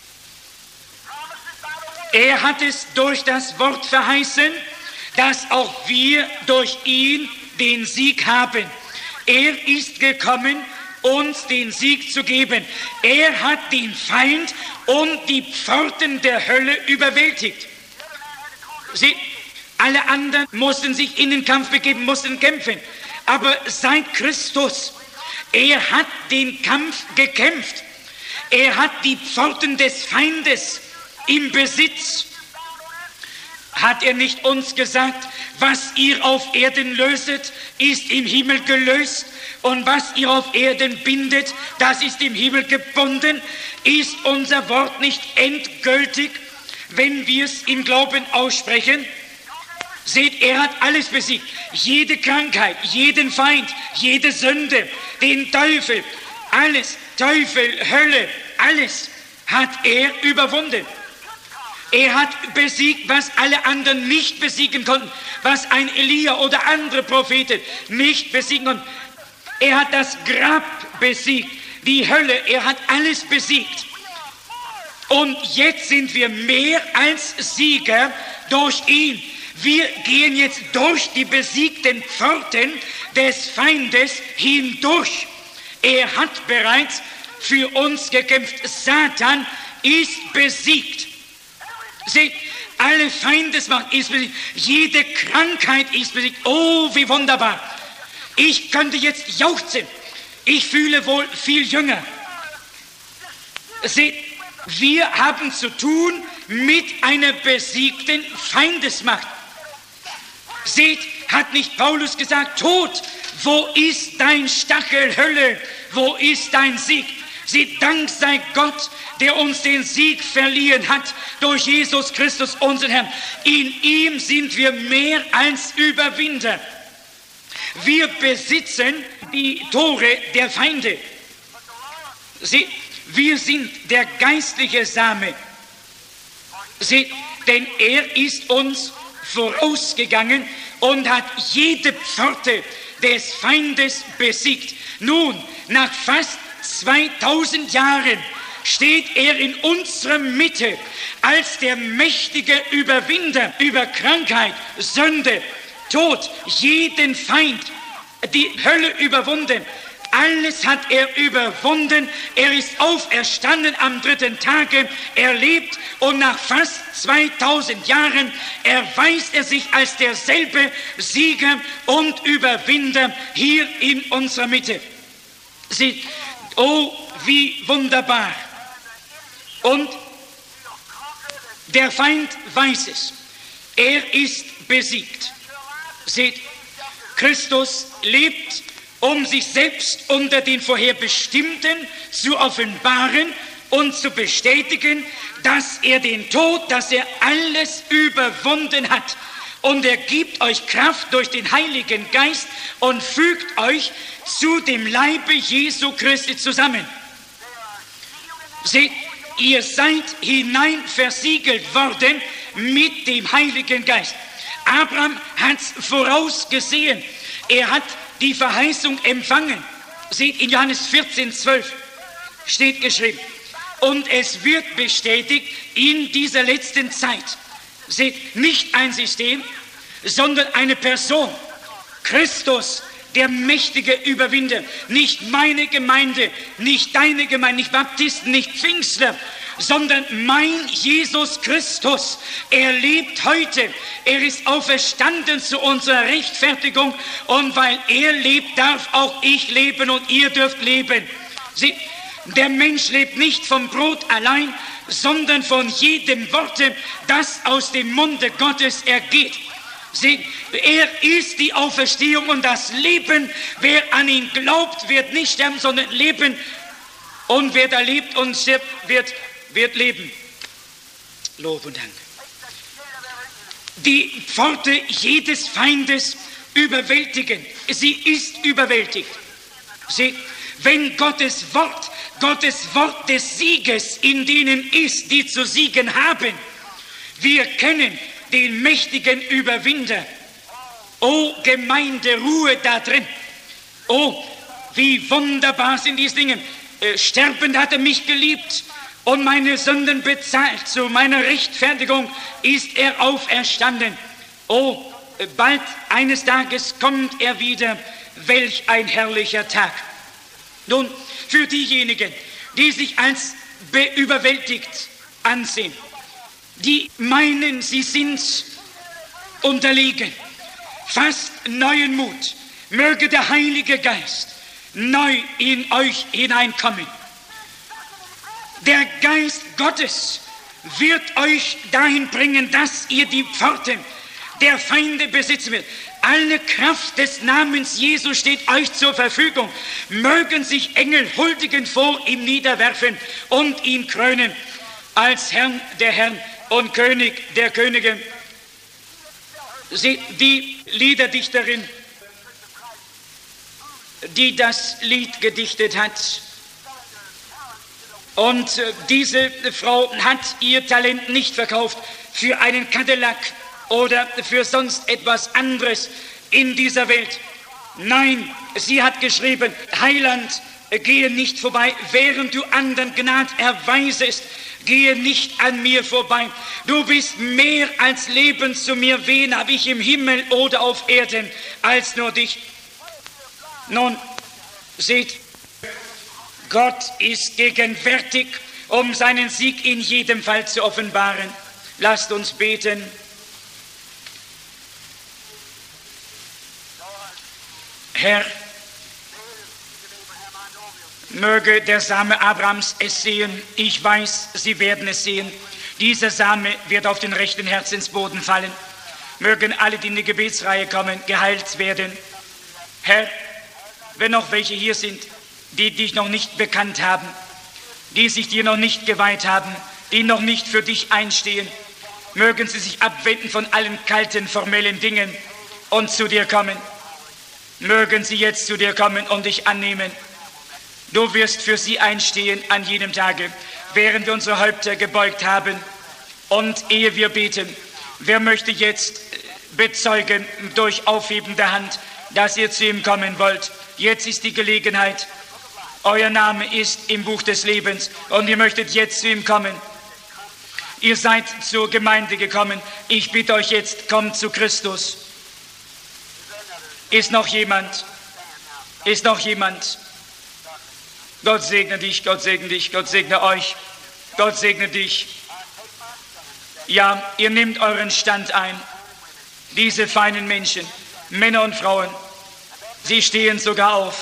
Er hat es durch das Wort verheißen, dass auch wir durch ihn den Sieg haben. Er ist gekommen, uns den Sieg zu geben. Er hat den Feind und die Pforten der Hölle überwältigt. Sie, alle anderen mussten sich in den Kampf begeben, mussten kämpfen. Aber seit Christus, er hat den Kampf gekämpft. Er hat die Pforten des Feindes im Besitz. Hat er nicht uns gesagt, was ihr auf Erden löset, ist im Himmel gelöst, und was ihr auf Erden bindet, das ist im Himmel gebunden? Ist unser Wort nicht endgültig, wenn wir es im Glauben aussprechen? Seht, er hat alles besiegt. Jede Krankheit, jeden Feind, jede Sünde, den Teufel, alles, Teufel, Hölle, alles hat er überwunden. Er hat besiegt, was alle anderen nicht besiegen konnten, was ein Elia oder andere Propheten nicht besiegen konnten. Er hat das Grab besiegt, die Hölle, er hat alles besiegt. Und jetzt sind wir mehr als Sieger durch ihn. Wir gehen jetzt durch die besiegten Pforten des Feindes hindurch. Er hat bereits für uns gekämpft. Satan ist besiegt. Seht, alle Feindesmacht ist besiegt. Jede Krankheit ist besiegt. Oh, wie wunderbar. Ich könnte jetzt jauchzen. Ich fühle wohl viel jünger. Seht, wir haben zu tun mit einer besiegten Feindesmacht. Seht, hat nicht Paulus gesagt, Tod, wo ist dein Stachel, Hölle, wo ist dein Sieg? Seht, Dank sei Gott, der uns den Sieg verliehen hat durch Jesus Christus, unseren Herrn. In ihm sind wir mehr als Überwinder. Wir besitzen die Tore der Feinde. Seht, wir sind der geistliche Same. Seht, denn er ist uns vorausgegangen und hat jede Pforte des Feindes besiegt. Nun, nach fast 2000 Jahren steht er in unserer Mitte als der mächtige Überwinder über Krankheit, Sünde, Tod, jeden Feind, die Hölle überwunden. Alles hat er überwunden. Er ist auferstanden am 3. Tage. Er lebt und nach fast 2000 Jahren erweist er sich als derselbe Sieger und Überwinder hier in unserer Mitte. Seht, oh, wie wunderbar. Und der Feind weiß es. Er ist besiegt. Seht, Christus lebt, um sich selbst unter den Vorherbestimmten zu offenbaren und zu bestätigen, dass er den Tod, dass er alles überwunden hat. Und er gibt euch Kraft durch den Heiligen Geist und fügt euch zu dem Leibe Jesu Christi zusammen. Seht, ihr seid hinein versiegelt worden mit dem Heiligen Geist. Abraham hat es vorausgesehen. Er hat die Verheißung empfangen. Seht, in Johannes 14,12 steht geschrieben. Und es wird bestätigt in dieser letzten Zeit. Seht, nicht ein System, sondern eine Person. Christus, der mächtige Überwinder. Nicht meine Gemeinde, nicht deine Gemeinde, nicht Baptisten, nicht Pfingstler, sondern mein Jesus Christus. Er lebt heute. Er ist auferstanden zu unserer Rechtfertigung. Und weil er lebt, darf auch ich leben und ihr dürft leben. Seht, der Mensch lebt nicht vom Brot allein, sondern von jedem Worte, das aus dem Munde Gottes ergeht. Seht, er ist die Auferstehung und das Leben. Wer an ihn glaubt, wird nicht sterben, sondern leben. Und wer da lebt und stirbt, wird leben. Lob und Dank. Die Pforte jedes Feindes überwältigen. Sie ist überwältigt. Seht, wenn Gottes Wort des Sieges in denen ist, die zu siegen haben. Wir kennen den mächtigen Überwinder. O Gemeinde, Ruhe da drin. Oh, wie wunderbar sind diese Dinge. Sterbend hat er mich geliebt und meine Sünden bezahlt. Zu meiner Rechtfertigung ist er auferstanden. Oh, bald eines Tages kommt er wieder. Welch ein herrlicher Tag. Nun, für diejenigen, die sich als überwältigt ansehen, die meinen, sie sind unterlegen, fasst neuen Mut, möge der Heilige Geist neu in euch hineinkommen. Der Geist Gottes wird euch dahin bringen, dass ihr die Pforten der Feinde besitzen wird. Alle Kraft des Namens Jesu steht euch zur Verfügung. Mögen sich Engel huldigend vor ihm niederwerfen und ihn krönen als Herrn der Herren und König der Könige. Die Liederdichterin, die das Lied gedichtet hat, und diese Frau hat ihr Talent nicht verkauft für einen Cadillac oder für sonst etwas anderes in dieser Welt. Nein, sie hat geschrieben, Heiland, gehe nicht vorbei, während du anderen Gnade erweisest, gehe nicht an mir vorbei. Du bist mehr als Leben zu mir, wen habe ich im Himmel oder auf Erden als nur dich. Nun, seht, Gott ist gegenwärtig, um seinen Sieg in jedem Fall zu offenbaren. Lasst uns beten. Herr, möge der Same Abrahams es sehen. Ich weiß, sie werden es sehen. Dieser Same wird auf den rechten Herzensboden fallen. Mögen alle, die in die Gebetsreihe kommen, geheilt werden. Herr, wenn noch welche hier sind, die dich noch nicht bekannt haben, die sich dir noch nicht geweiht haben, die noch nicht für dich einstehen, mögen sie sich abwenden von allen kalten, formellen Dingen und zu dir kommen. Mögen sie jetzt zu dir kommen und dich annehmen. Du wirst für sie einstehen an jedem Tage, während wir unsere Häupter gebeugt haben. Und ehe wir beten, wer möchte jetzt bezeugen durch Aufheben der Hand dass ihr zu ihm kommen wollt. Jetzt ist die Gelegenheit. Euer Name ist im Buch des Lebens und ihr möchtet jetzt zu ihm kommen. Ihr seid zur Gemeinde gekommen. Ich bitte euch jetzt, kommt zu Christus. Ist noch jemand? Ist noch jemand? Gott segne dich, Gott segne dich, Gott segne euch. Gott segne dich. Ja, ihr nehmt euren Stand ein. Diese feinen Menschen, Männer und Frauen, sie stehen sogar auf.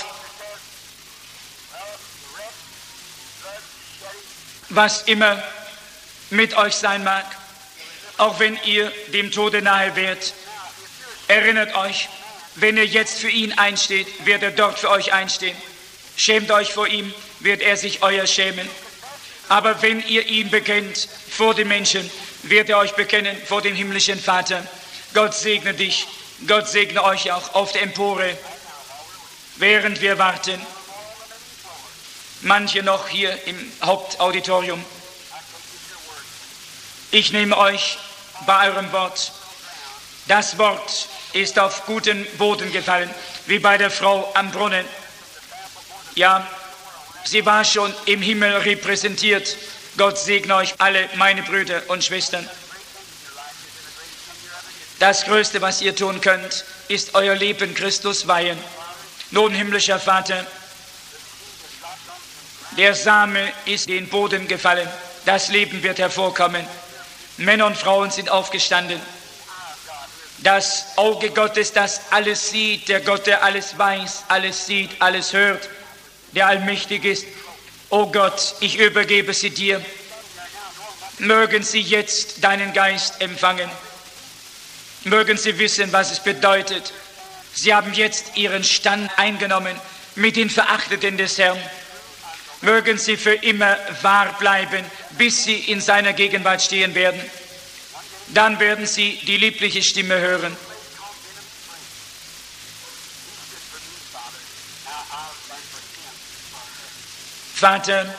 Was immer mit euch sein mag, auch wenn ihr dem Tode nahe wärt, erinnert euch, wenn ihr jetzt für ihn einsteht, wird er dort für euch einstehen. Schämt euch vor ihm, wird er sich euer schämen. Aber wenn ihr ihn bekennt vor den Menschen, wird er euch bekennen vor dem himmlischen Vater. Gott segne dich, Gott segne euch auch auf der Empore, während wir warten. Manche noch hier im Hauptauditorium. Ich nehme euch bei eurem Wort. Das Wort ist auf guten Boden gefallen, wie bei der Frau am Brunnen. Ja, sie war schon im Himmel repräsentiert. Gott segne euch alle, meine Brüder und Schwestern. Das Größte, was ihr tun könnt, ist euer Leben Christus weihen. Nun, himmlischer Vater, der Same ist in den Boden gefallen. Das Leben wird hervorkommen. Männer und Frauen sind aufgestanden. Das Auge Gottes, das alles sieht, der Gott, der alles weiß, alles sieht, alles hört, der allmächtig ist. O Gott, ich übergebe sie dir. Mögen sie jetzt deinen Geist empfangen. Mögen sie wissen, was es bedeutet. Sie haben jetzt ihren Stand eingenommen mit den Verachteten des Herrn. Mögen sie für immer wahr bleiben, bis sie in seiner Gegenwart stehen werden. Dann werden sie die liebliche Stimme hören. Vater,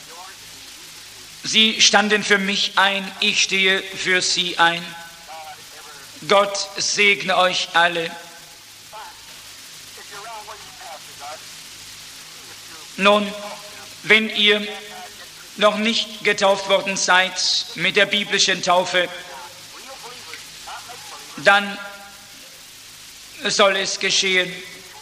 sie standen für mich ein, ich stehe für sie ein. Gott segne euch alle. Nun, wenn ihr noch nicht getauft worden seid mit der biblischen Taufe, dann soll es geschehen.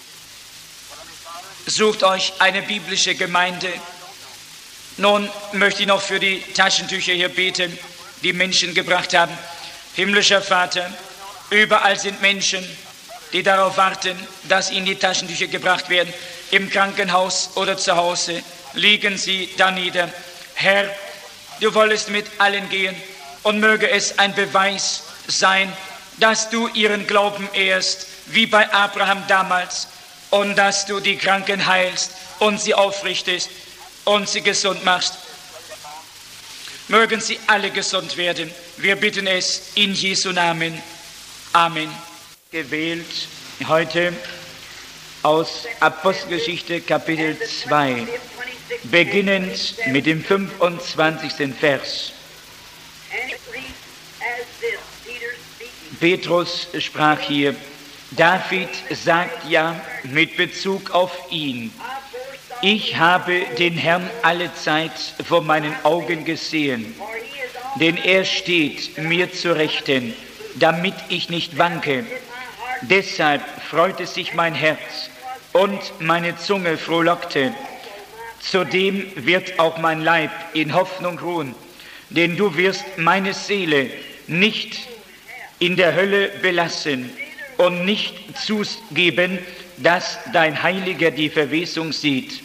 Sucht euch eine biblische Gemeinde. Nun möchte ich noch für die Taschentücher hier beten, die Menschen gebracht haben. Himmlischer Vater, überall sind Menschen, die darauf warten, dass ihnen die Taschentücher gebracht werden. Im Krankenhaus oder zu Hause liegen sie da nieder. Herr, du wolltest mit allen gehen und möge es ein Beweis sein, dass du ihren Glauben ehrst, wie bei Abraham damals, und dass du die Kranken heilst und sie aufrichtest und sie gesund machst. Mögen sie alle gesund werden. Wir bitten es in Jesu Namen. Amen. Gewählt heute aus Apostelgeschichte Kapitel 2, beginnend mit dem 25. Vers. Petrus sprach hier, David sagt ja mit Bezug auf ihn, ich habe den Herrn allezeit vor meinen Augen gesehen, denn er steht mir zur Rechten, damit ich nicht wanke. Deshalb freute sich mein Herz und meine Zunge frohlockte. Zudem wird auch mein Leib in Hoffnung ruhen, denn du wirst meine Seele nicht in der Hölle belassen und nicht zugeben, dass dein Heiliger die Verwesung sieht.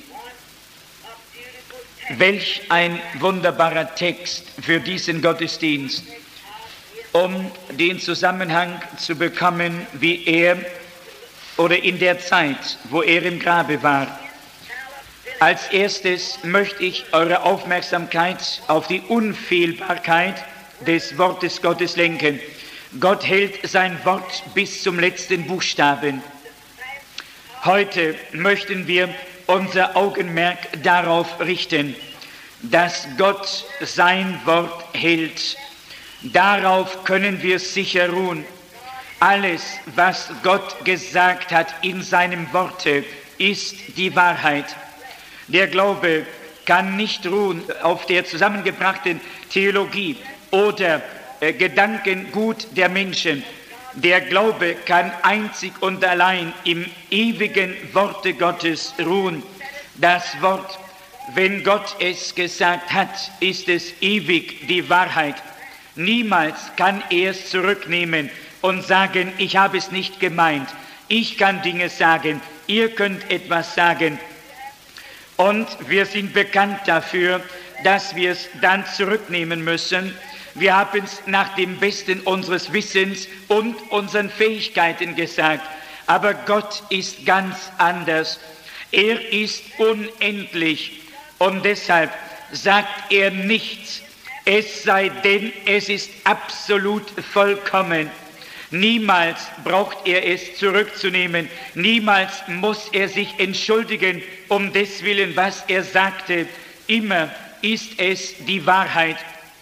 Welch ein wunderbarer Text für diesen Gottesdienst, um den Zusammenhang zu bekommen, wie er oder in der Zeit, wo er im Grabe war. Als erstes möchte ich eure Aufmerksamkeit auf die Unfehlbarkeit des Wortes Gottes lenken. Gott hält sein Wort bis zum letzten Buchstaben. Heute möchten wir unser Augenmerk darauf richten, dass Gott sein Wort hält. Darauf können wir sicher ruhen. Alles, was Gott gesagt hat in seinem Worte, ist die Wahrheit. Der Glaube kann nicht ruhen auf der zusammengebrachten Theologie oder Gedankengut der Menschen. Der Glaube kann einzig und allein im ewigen Worte Gottes ruhen. Das Wort, wenn Gott es gesagt hat, ist es ewig die Wahrheit. Niemals kann er es zurücknehmen und sagen, ich habe es nicht gemeint. Ich kann Dinge sagen, ihr könnt etwas sagen. Und wir sind bekannt dafür, dass wir es dann zurücknehmen müssen. Wir haben es nach dem Besten unseres Wissens und unseren Fähigkeiten gesagt. Aber Gott ist ganz anders. Er ist unendlich und deshalb sagt er nichts, es sei denn, es ist absolut vollkommen. Niemals braucht er es zurückzunehmen, niemals muss er sich entschuldigen um deswillen, was er sagte. Immer ist es die Wahrheit.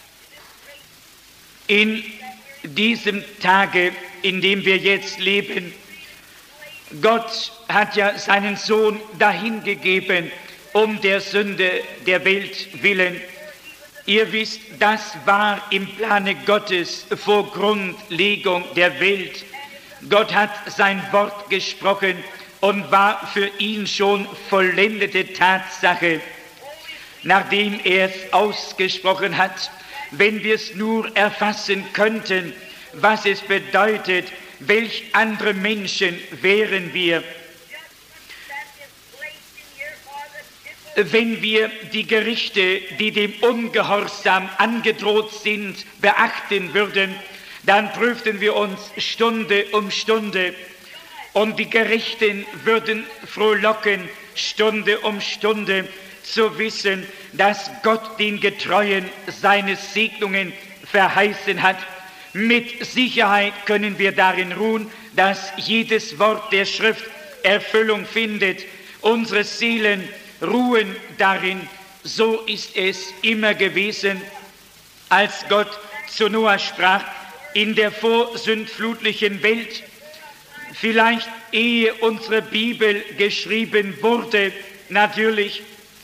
In diesem Tage, in dem wir jetzt leben, Gott hat ja seinen Sohn dahingegeben, um der Sünde der Welt willen. Ihr wisst, das war im Plane Gottes vor Grundlegung der Welt. Gott hat sein Wort gesprochen und war für ihn schon vollendete Tatsache. Nachdem er es ausgesprochen hat, wenn wir es nur erfassen könnten, was es bedeutet, welch andere Menschen wären wir, wenn wir die Gerichte, die dem Ungehorsam angedroht sind, beachten würden, dann prüften wir uns Stunde um Stunde und die Gerechten würden frohlocken, Stunde um Stunde, zu wissen, dass Gott den Getreuen seine Segnungen verheißen hat. Mit Sicherheit können wir darin ruhen, dass jedes Wort der Schrift Erfüllung findet. Unsere Seelen ruhen darin. So ist es immer gewesen, als Gott zu Noah sprach, in der vorsündflutlichen Welt, vielleicht ehe unsere Bibel geschrieben wurde, natürlich.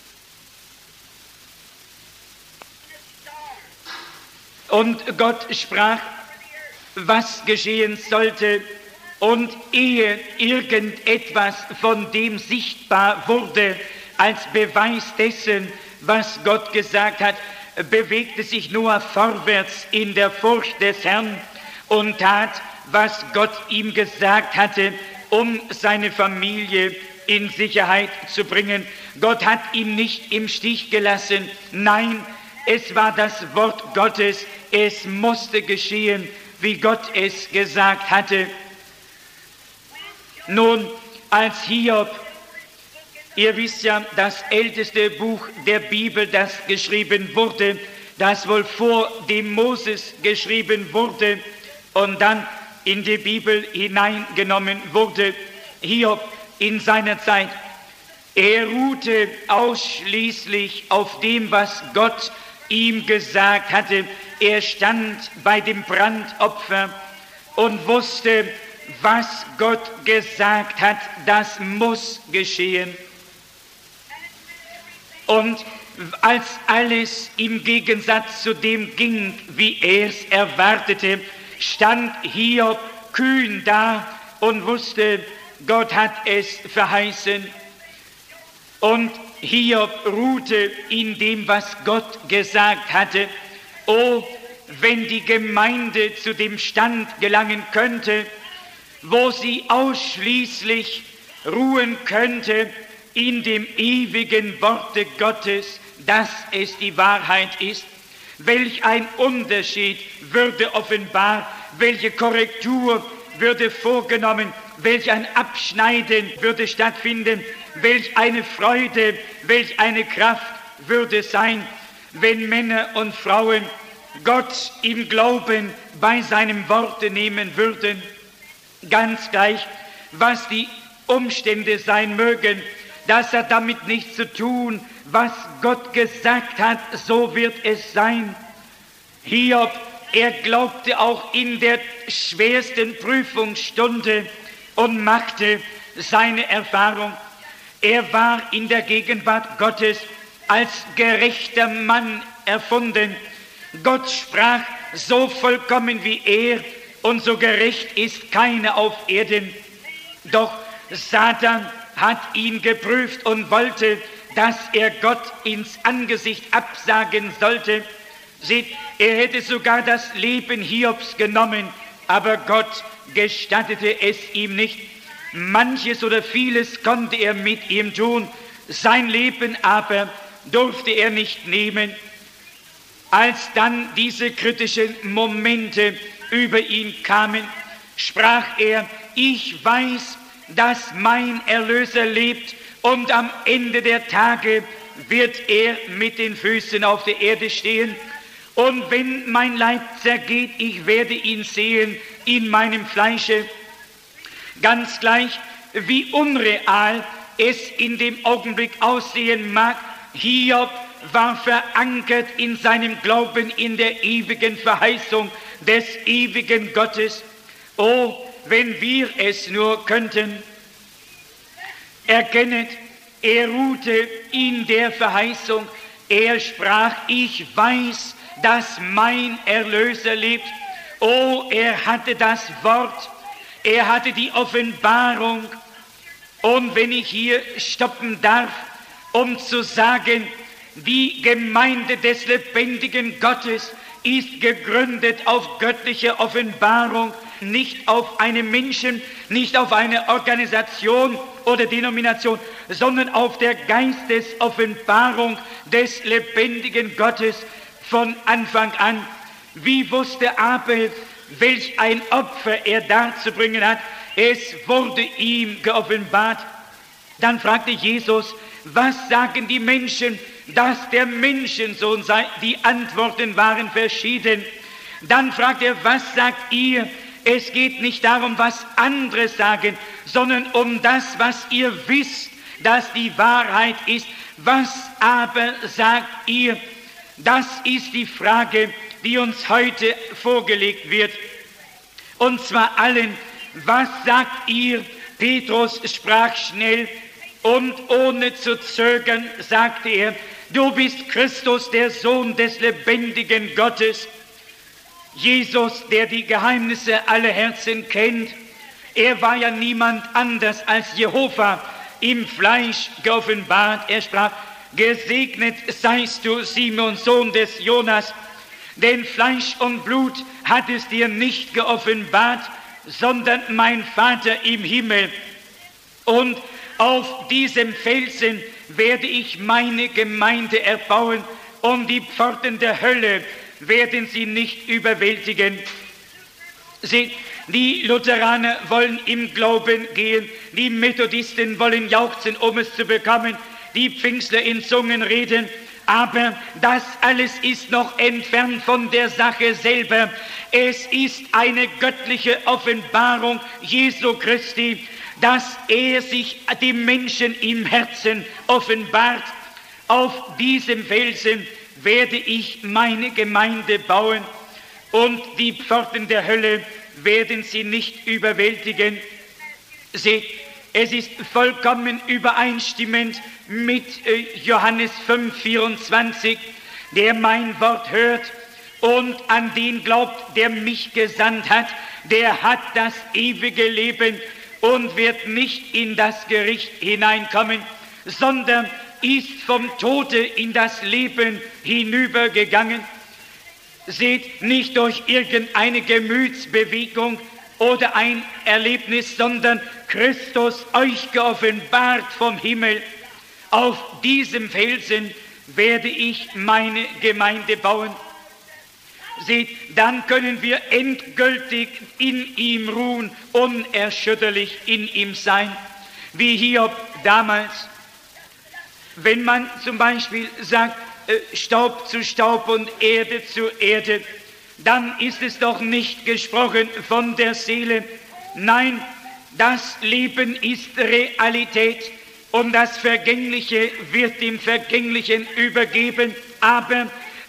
Und Gott sprach, was geschehen sollte, und ehe irgendetwas von dem sichtbar wurde, als Beweis dessen, was Gott gesagt hat, bewegte sich Noah vorwärts in der Furcht des Herrn und tat, was Gott ihm gesagt hatte, um seine Familie in Sicherheit zu bringen. Gott hat ihn nicht im Stich gelassen. Nein, es war das Wort Gottes. Es musste geschehen, wie Gott es gesagt hatte. Nun, als Hiob, ihr wisst ja, das älteste Buch der Bibel, das geschrieben wurde, das wohl vor dem Moses geschrieben wurde und dann in die Bibel hineingenommen wurde, Hiob in seiner Zeit, er ruhte ausschließlich auf dem, was Gott ihm gesagt hatte. Er stand bei dem Brandopfer und wusste, was Gott gesagt hat, das muss geschehen. Und als alles im Gegensatz zu dem ging, wie er es erwartete, stand Hiob kühn da und wusste, Gott hat es verheißen. Und Hiob ruhte in dem, was Gott gesagt hatte. Oh, wenn die Gemeinde zu dem Stand gelangen könnte, wo sie ausschließlich ruhen könnte in dem ewigen Worte Gottes, dass es die Wahrheit ist. Welch ein Unterschied würde offenbar, welche Korrektur würde vorgenommen, welch ein Abschneiden würde stattfinden, welch eine Freude, welch eine Kraft würde sein, wenn Männer und Frauen Gott im Glauben bei seinem Worte nehmen würden, ganz gleich, was die Umstände sein mögen. Das hat damit nichts zu tun, was Gott gesagt hat, so wird es sein. Hiob Er glaubte auch in der schwersten Prüfungsstunde und machte seine Erfahrung. Er war in der Gegenwart Gottes als gerechter Mann erfunden. Gott sprach, so vollkommen wie er und so gerecht ist keiner auf Erden. Doch Satan hat ihn geprüft und wollte, dass er Gott ins Angesicht absagen sollte. Seht, er hätte sogar das Leben Hiobs genommen, aber Gott gestattete es ihm nicht. Manches oder vieles konnte er mit ihm tun, sein Leben aber durfte er nicht nehmen. Als dann diese kritischen Momente über ihn kamen, sprach er, ich weiß, dass mein Erlöser lebt und am Ende der Tage wird er mit den Füßen auf der Erde stehen. Und wenn mein Leib zergeht, ich werde ihn sehen in meinem Fleische. Ganz gleich, wie unreal es in dem Augenblick aussehen mag, Hiob war verankert in seinem Glauben in der ewigen Verheißung des ewigen Gottes. Oh, wenn wir es nur könnten. Erkennet, er ruhte in der Verheißung. Er sprach, ich weiß, dass mein Erlöser lebt. Oh, er hatte das Wort, er hatte die Offenbarung. Und wenn ich hier stoppen darf, um zu sagen, die Gemeinde des lebendigen Gottes ist gegründet auf göttliche Offenbarung, nicht auf einen Menschen, nicht auf eine Organisation oder Denomination, sondern auf der Geistesoffenbarung des lebendigen Gottes von Anfang an. Wie wusste Abel, welch ein Opfer er darzubringen hat? Es wurde ihm geoffenbart. Dann fragte Jesus, was sagen die Menschen, dass der Menschensohn sei? Die Antworten waren verschieden. Dann fragt er, was sagt ihr? Es geht nicht darum, was andere sagen, sondern um das, was ihr wisst, dass die Wahrheit ist. Was aber sagt ihr? Das ist die Frage, die uns heute vorgelegt wird. Und zwar allen, was sagt ihr? Petrus sprach schnell und ohne zu zögern sagte er, du bist Christus, der Sohn des lebendigen Gottes. Jesus, der die Geheimnisse aller Herzen kennt, er war ja niemand anders als Jehova im Fleisch geoffenbart. Er sprach, gesegnet seist du, Simon, Sohn des Jonas, denn Fleisch und Blut hat es dir nicht geoffenbart, sondern mein Vater im Himmel. Und auf diesem Felsen werde ich meine Gemeinde erbauen und die Pforten der Hölle werden sie nicht überwältigen. Seht, die Lutheraner wollen im Glauben gehen, die Methodisten wollen jauchzen, um es zu bekommen, die Pfingstler in Zungen reden, aber das alles ist noch entfernt von der Sache selber. Es ist eine göttliche Offenbarung Jesu Christi, dass er sich dem Menschen im Herzen offenbart. Auf diesem Felsen werde ich meine Gemeinde bauen und die Pforten der Hölle werden sie nicht überwältigen. Seht, es ist vollkommen übereinstimmend mit Johannes 5,24, der mein Wort hört und an den glaubt, der mich gesandt hat, der hat das ewige Leben und wird nicht in das Gericht hineinkommen, sondern ist vom Tode in das Leben hinübergegangen. Seht, nicht durch irgendeine Gemütsbewegung oder ein Erlebnis, sondern Christus euch geoffenbart vom Himmel. Auf diesem Felsen werde ich meine Gemeinde bauen. Seht, dann können wir endgültig in ihm ruhen, unerschütterlich in ihm sein, wie Hiob damals. Wenn man zum Beispiel sagt, Staub zu Staub und Erde zu Erde, dann ist es doch nicht gesprochen von der Seele. Nein, das Leben ist Realität und das Vergängliche wird dem Vergänglichen übergeben. Aber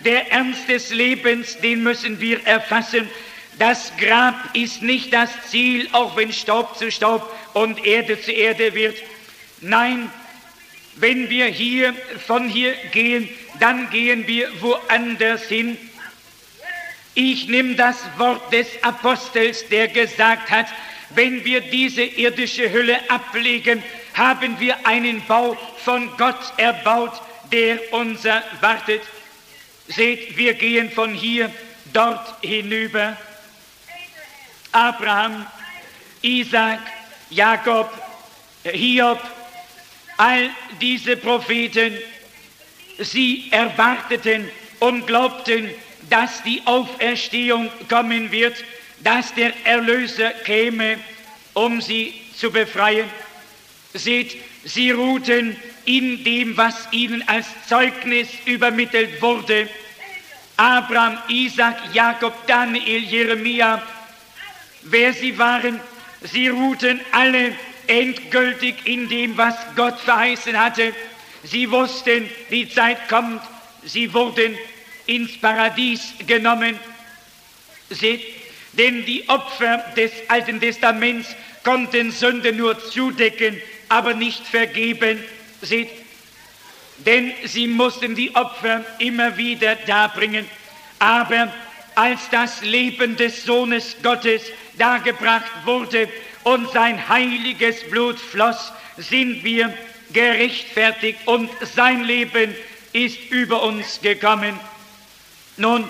Der Ernst des Lebens, den müssen wir erfassen. Das Grab ist nicht das Ziel, auch wenn Staub zu Staub und Erde zu Erde wird. Nein, wenn wir von hier gehen, dann gehen wir woanders hin. Ich nehme das Wort des Apostels, der gesagt hat, wenn wir diese irdische Hülle ablegen, haben wir einen Bau von Gott erbaut, der uns erwartet. Seht, wir gehen von hier dort hinüber. Abraham, Isaac, Jakob, Hiob, all diese Propheten, sie erwarteten und glaubten, dass die Auferstehung kommen wird, dass der Erlöser käme, um sie zu befreien. Seht, sie ruhten in dem, was ihnen als Zeugnis übermittelt wurde. Abraham, Isaac, Jakob, Daniel, Jeremia, wer sie waren, sie ruhten alle endgültig in dem, was Gott verheißen hatte. Sie wussten, die Zeit kommt, sie wurden ins Paradies genommen. Seht, denn die Opfer des Alten Testaments konnten Sünde nur zudecken, aber nicht vergeben. Seht, denn sie mussten die Opfer immer wieder darbringen. Aber als das Leben des Sohnes Gottes dargebracht wurde und sein heiliges Blut floss, sind wir gerechtfertigt und sein Leben ist über uns gekommen. Nun,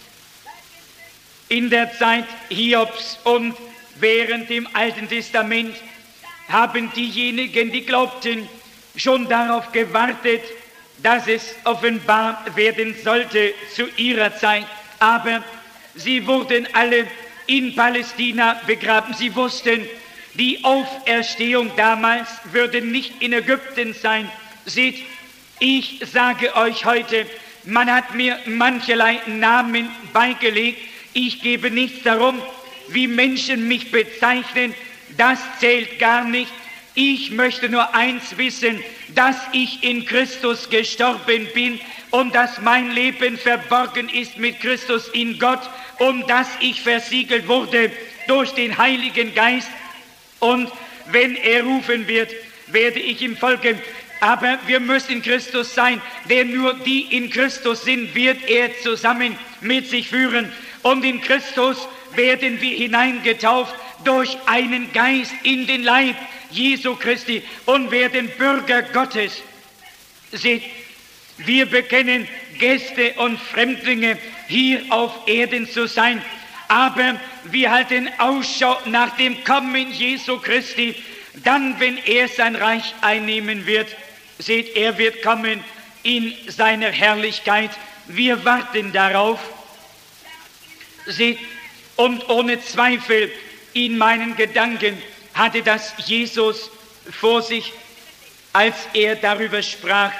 in der Zeit Hiobs und während dem Alten Testament haben diejenigen, die glaubten, schon darauf gewartet, dass es offenbar werden sollte zu ihrer Zeit. Aber sie wurden alle in Palästina begraben. Sie wussten, die Auferstehung damals würde nicht in Ägypten sein. Seht, ich sage euch heute, man hat mir mancherlei Namen beigelegt. Ich gebe nichts darum, wie Menschen mich bezeichnen. Das zählt gar nicht. Ich möchte nur eins wissen, dass ich in Christus gestorben bin und dass mein Leben verborgen ist mit Christus in Gott und dass ich versiegelt wurde durch den Heiligen Geist. Und wenn er rufen wird, werde ich ihm folgen. Aber wir müssen in Christus sein, denn nur die in Christus sind, wird er zusammen mit sich führen. Und in Christus werden wir hineingetauft durch einen Geist in den Leib Jesu Christi und werden Bürger Gottes. Seht, wir bekennen, Gäste und Fremdlinge hier auf Erden zu sein, aber wir halten Ausschau nach dem Kommen Jesu Christi, dann, wenn er sein Reich einnehmen wird. Seht, er wird kommen in seiner Herrlichkeit. Wir warten darauf. Seht, und ohne Zweifel in meinen Gedanken hatte das Jesus vor sich, als er darüber sprach.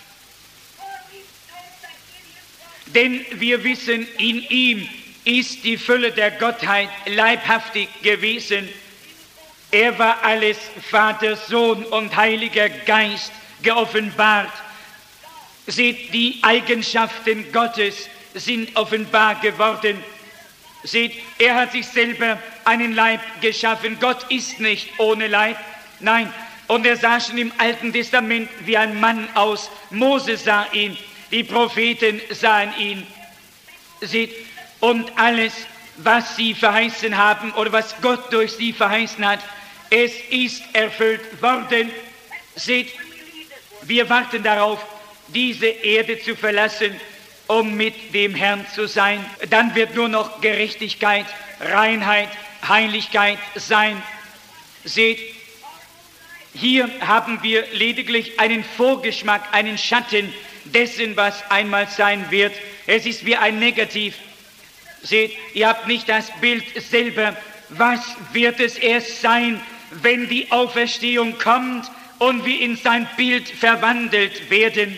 Denn wir wissen, in ihm ist die Fülle der Gottheit leibhaftig gewesen. Er war alles, Vater, Sohn und Heiliger Geist, geoffenbart. Seht, die Eigenschaften Gottes sind offenbar geworden. Seht, er hat sich selber einen Leib geschaffen. Gott ist nicht ohne Leib. Nein, und er sah schon im Alten Testament wie ein Mann aus. Mose sah ihn, die Propheten sahen ihn. Seht, und alles, was sie verheißen haben oder was Gott durch sie verheißen hat, es ist erfüllt worden. Seht, wir warten darauf, diese Erde zu verlassen, um mit dem Herrn zu sein. Dann wird nur noch Gerechtigkeit, Reinheit, Heiligkeit sein. Seht, hier haben wir lediglich einen Vorgeschmack, einen Schatten dessen, was einmal sein wird. Es ist wie ein Negativ. Seht, ihr habt nicht das Bild selber. Was wird es erst sein, wenn die Auferstehung kommt und wir in sein Bild verwandelt werden?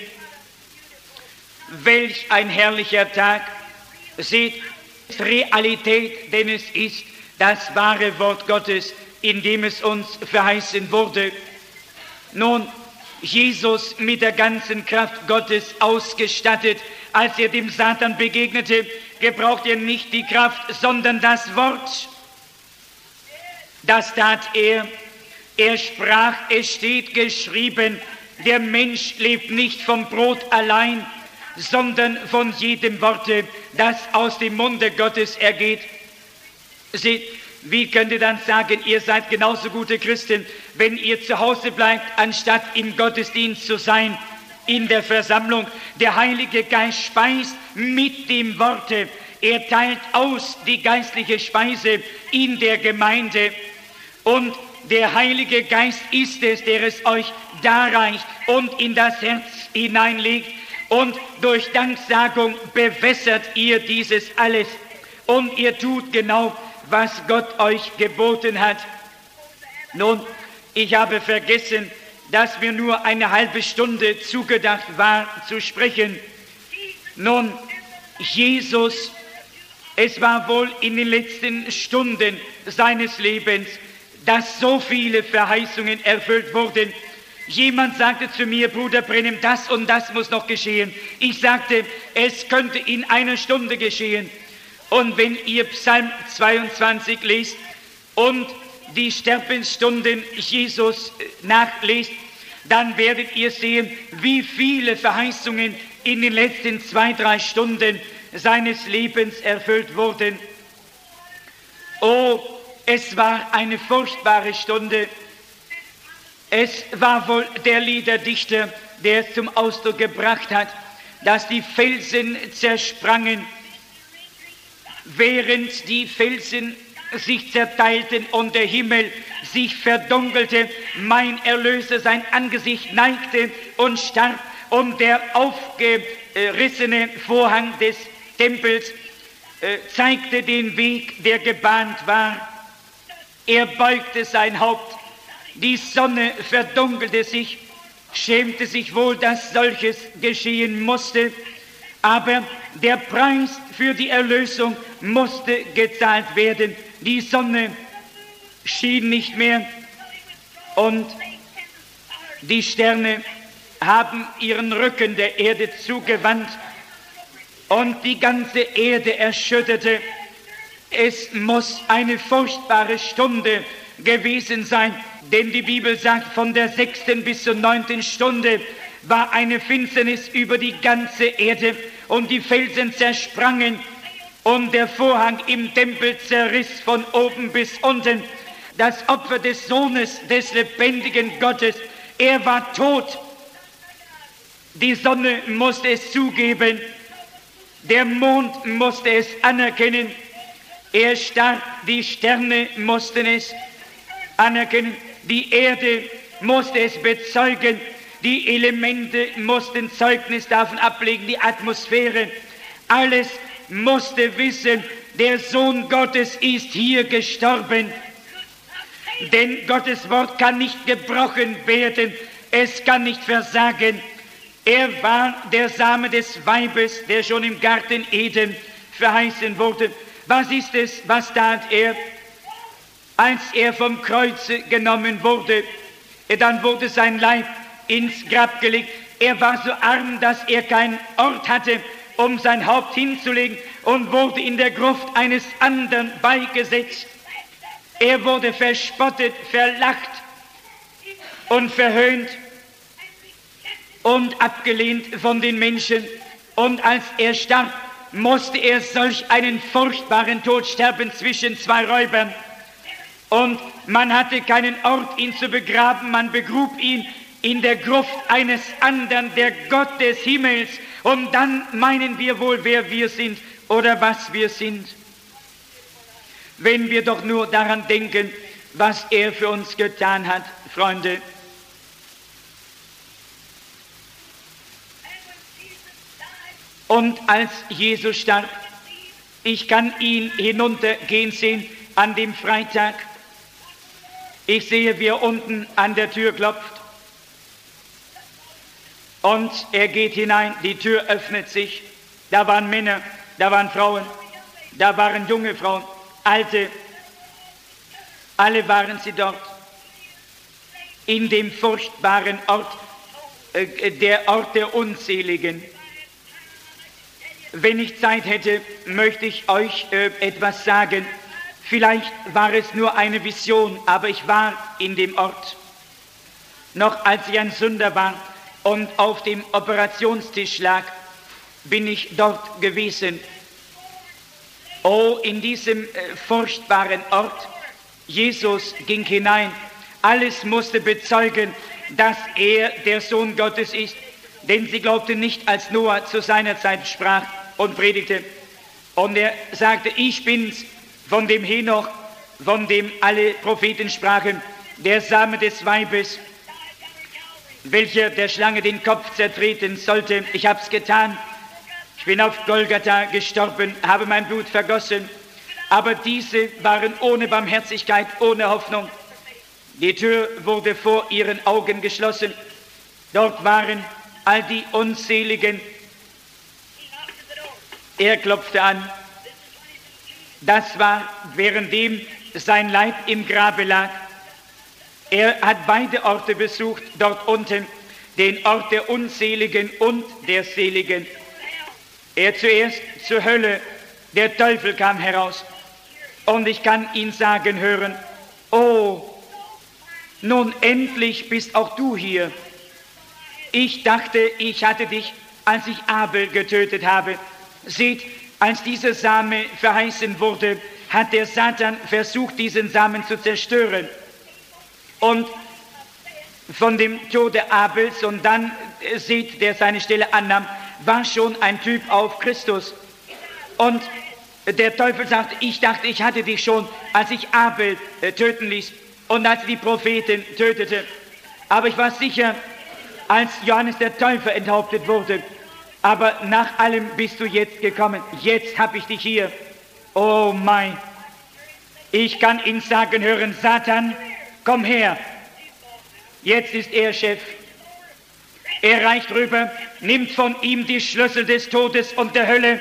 Welch ein herrlicher Tag. Seht, Realität, denn es ist das wahre Wort Gottes, in dem es uns verheißen wurde. Nun, Jesus mit der ganzen Kraft Gottes ausgestattet, als er dem Satan begegnete, gebraucht er nicht die Kraft, sondern das Wort. Das tat er. Er sprach, es steht geschrieben, der Mensch lebt nicht vom Brot allein, sondern von jedem Worte, das aus dem Munde Gottes ergeht. Seht, wie könnt ihr dann sagen, ihr seid genauso gute Christen, wenn ihr zu Hause bleibt, anstatt im Gottesdienst zu sein, in der Versammlung? Der Heilige Geist speist mit dem Worte. Er teilt aus die geistliche Speise in der Gemeinde. Und der Heilige Geist ist es, der es euch darreicht und in das Herz hineinlegt. Und durch Danksagung bewässert ihr dieses alles. Und ihr tut genau, was Gott euch geboten hat. Nun, ich habe vergessen, dass mir nur eine halbe Stunde zugedacht war, zu sprechen. Nun, Jesus, es war wohl in den letzten Stunden seines Lebens, dass so viele Verheißungen erfüllt wurden. Jemand sagte zu mir, Bruder Branham, das und das muss noch geschehen. Ich sagte, es könnte in einer Stunde geschehen. Und wenn ihr Psalm 22 lest und die Sterbensstunden Jesus nachlest, dann werdet ihr sehen, wie viele Verheißungen in den letzten 2-3 Stunden seines Lebens erfüllt wurden. Oh, es war eine furchtbare Stunde. Es war wohl der Liederdichter, der es zum Ausdruck gebracht hat, dass die Felsen zersprangen, während die Felsen sich zerteilten und der Himmel sich verdunkelte. Mein Erlöser sein Angesicht neigte und starb, und der aufgerissene Vorhang des Tempels zeigte den Weg, der gebahnt war. Er beugte sein Haupt, die Sonne verdunkelte sich, schämte sich wohl, dass solches geschehen musste, aber der Preis für die Erlösung musste gezahlt werden. Die Sonne schien nicht mehr und die Sterne haben ihren Rücken der Erde zugewandt und die ganze Erde erschütterte. Es muss eine furchtbare Stunde gewesen sein, denn die Bibel sagt, von der 6. bis zur 9. Stunde war eine Finsternis über die ganze Erde und die Felsen zersprangen und der Vorhang im Tempel zerriss von oben bis unten. Das Opfer des Sohnes des lebendigen Gottes, er war tot. Die Sonne musste es zugeben, der Mond musste es anerkennen, er starb, die Sterne mussten es anerkennen, die Erde musste es bezeugen, die Elemente mussten Zeugnis davon ablegen, die Atmosphäre, alles musste wissen, der Sohn Gottes ist hier gestorben. Denn Gottes Wort kann nicht gebrochen werden, es kann nicht versagen. Er war der Same des Weibes, der schon im Garten Eden verheißen wurde. Was ist es, was tat er? Als er vom Kreuze genommen wurde, dann wurde sein Leib ins Grab gelegt. Er war so arm, dass er keinen Ort hatte, um sein Haupt hinzulegen, und wurde in der Gruft eines anderen beigesetzt. Er wurde verspottet, verlacht und verhöhnt und abgelehnt von den Menschen. Und als er starb, musste er solch einen furchtbaren Tod sterben zwischen 2 Räubern. Und man hatte keinen Ort, ihn zu begraben. Man begrub ihn in der Gruft eines anderen, der Gott des Himmels. Und dann meinen wir wohl, wer wir sind oder was wir sind. Wenn wir doch nur daran denken, was er für uns getan hat, Freunde. Und als Jesus starb, ich kann ihn hinuntergehen sehen an dem Freitag. Ich sehe, wie er unten an der Tür klopft. Und er geht hinein, die Tür öffnet sich. Da waren Männer, da waren Frauen, da waren junge Frauen, alte. Alle waren sie dort. In dem furchtbaren Ort, der Ort der Unseligen. Wenn ich Zeit hätte, möchte ich euch etwas sagen. Vielleicht war es nur eine Vision, aber ich war in dem Ort. Noch als ich ein Sünder war und auf dem Operationstisch lag, bin ich dort gewesen. Oh, in diesem furchtbaren Ort. Jesus ging hinein. Alles musste bezeugen, dass er der Sohn Gottes ist. Denn sie glaubten nicht, als Noah zu seiner Zeit sprach und predigte. Und er sagte, ich bin's, von dem Henoch, von dem alle Propheten sprachen, der Same des Weibes, welcher der Schlange den Kopf zertreten sollte. Ich hab's getan. Ich bin auf Golgatha gestorben, habe mein Blut vergossen. Aber diese waren ohne Barmherzigkeit, ohne Hoffnung. Die Tür wurde vor ihren Augen geschlossen. Dort waren all die Unseligen. Er klopfte an. Das war, währenddem sein Leib im Grabe lag. Er hat beide Orte besucht, dort unten, den Ort der Unseligen und der Seligen. Er zuerst zur Hölle, der Teufel kam heraus. Und ich kann ihn sagen hören, oh, nun endlich bist auch du hier. Ich dachte, ich hatte dich, als ich Abel getötet habe. Seht, als dieser Same verheißen wurde, hat der Satan versucht, diesen Samen zu zerstören. Und von dem Tode Abels, und dann seht, der seine Stelle annahm, war schon ein Typ auf Christus. Und der Teufel sagt, ich dachte, ich hatte dich schon, als ich Abel töten ließ und als die Propheten tötete. Aber ich war sicher, als Johannes der Täufer enthauptet wurde. Aber nach allem bist du jetzt gekommen. Jetzt habe ich dich hier. Oh mein. Ich kann ihn sagen hören, Satan, komm her. Jetzt ist er Chef. Er reicht rüber, nimmt von ihm die Schlüssel des Todes und der Hölle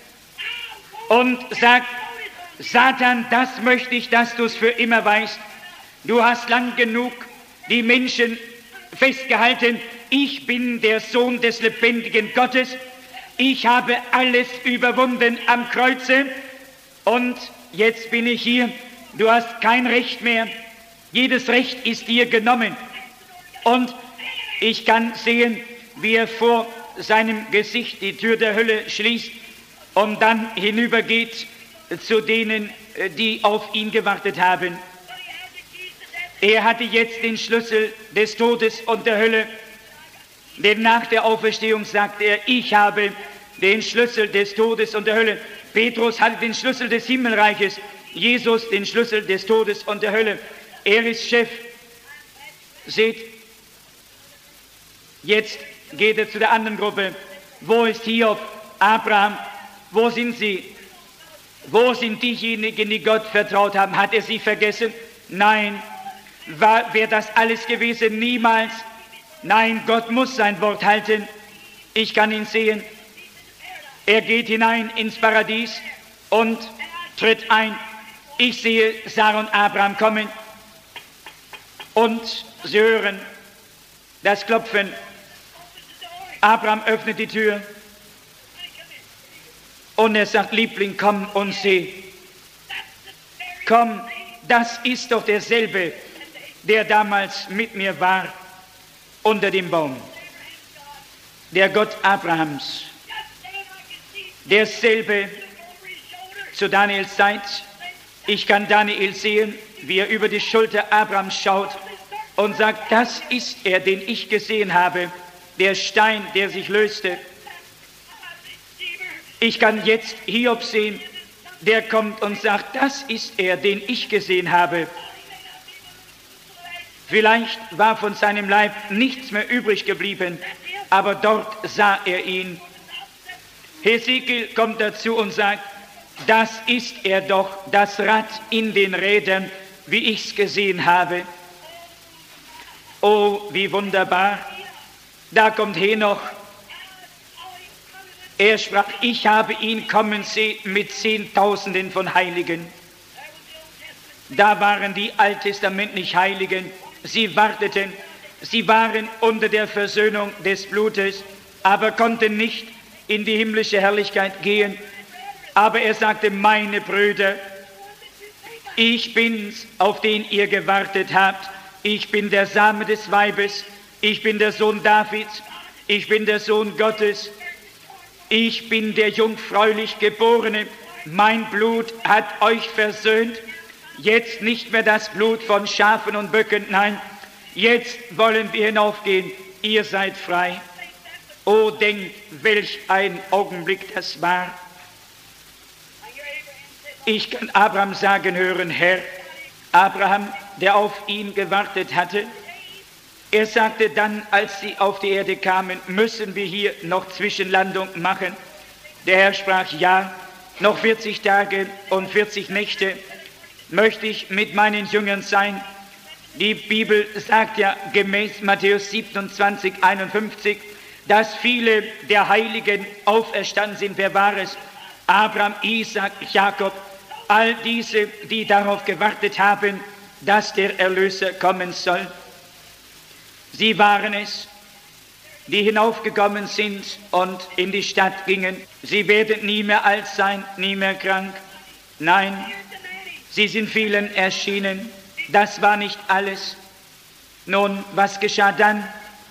und sagt, Satan, das möchte ich, dass du es für immer weißt. Du hast lang genug die Menschen festgehalten. Ich bin der Sohn des lebendigen Gottes. Ich habe alles überwunden am Kreuze. Und jetzt bin ich hier. Du hast kein Recht mehr. Jedes Recht ist dir genommen. Und ich kann sehen, wie er vor seinem Gesicht die Tür der Hölle schließt und dann hinübergeht zu denen, die auf ihn gewartet haben. Er hatte jetzt den Schlüssel des Todes und der Hölle, denn nach der Auferstehung sagt er, ich habe den Schlüssel des Todes und der Hölle. Petrus hatte den Schlüssel des Himmelreiches, Jesus den Schlüssel des Todes und der Hölle. Er ist Chef. Seht, jetzt geht er zu der anderen Gruppe. Wo ist Hiob, Abraham? Wo sind sie? Wo sind diejenigen, die Gott vertraut haben? Hat er sie vergessen? Nein. Wäre das alles gewesen? Niemals. Nein, Gott muss sein Wort halten. Ich kann ihn sehen. Er geht hinein ins Paradies und tritt ein. Ich sehe Sarah und Abraham kommen und sie hören das Klopfen. Abraham öffnet die Tür und er sagt, Liebling, komm und seh. Komm, das ist doch derselbe, der damals mit mir war unter dem Baum. Der Gott Abrahams. Derselbe zu Daniels Zeit. Ich kann Daniel sehen, wie er über die Schulter Abrahams schaut und sagt, das ist er, den ich gesehen habe, der Stein, der sich löste. Ich kann jetzt Hiob sehen, der kommt und sagt, das ist er, den ich gesehen habe. Vielleicht war von seinem Leib nichts mehr übrig geblieben, aber dort sah er ihn. Hesekiel kommt dazu und sagt, das ist er doch, das Rad in den Rädern, wie ich's gesehen habe. Oh, wie wunderbar. Da kommt Henoch. Er sprach, ich habe ihn kommen sehen mit Zehntausenden von Heiligen. Da waren die alttestamentlich Heiligen. Sie warteten, sie waren unter der Versöhnung des Blutes, aber konnten nicht in die himmlische Herrlichkeit gehen. Aber er sagte, meine Brüder, ich bin's, auf den ihr gewartet habt. Ich bin der Same des Weibes. Ich bin der Sohn Davids. Ich bin der Sohn Gottes. Ich bin der jungfräulich Geborene. Mein Blut hat euch versöhnt. Jetzt nicht mehr das Blut von Schafen und Böcken. Nein, jetzt wollen wir hinaufgehen. Ihr seid frei. Oh, denkt, welch ein Augenblick das war. Ich kann Abraham sagen hören, Herr, Abraham, der auf ihn gewartet hatte, er sagte dann, als sie auf die Erde kamen, müssen wir hier noch Zwischenlandung machen? Der Herr sprach, ja, noch 40 Tage und 40 Nächte möchte ich mit meinen Jüngern sein. Die Bibel sagt ja gemäß Matthäus 27, 51, dass viele der Heiligen auferstanden sind. Wer war es? Abraham, Isaak, Jakob, all diese, die darauf gewartet haben, dass der Erlöser kommen soll. Sie waren es, die hinaufgekommen sind und in die Stadt gingen. Sie werden nie mehr alt sein, nie mehr krank. Nein, sie sind vielen erschienen. Das war nicht alles. Nun, was geschah dann?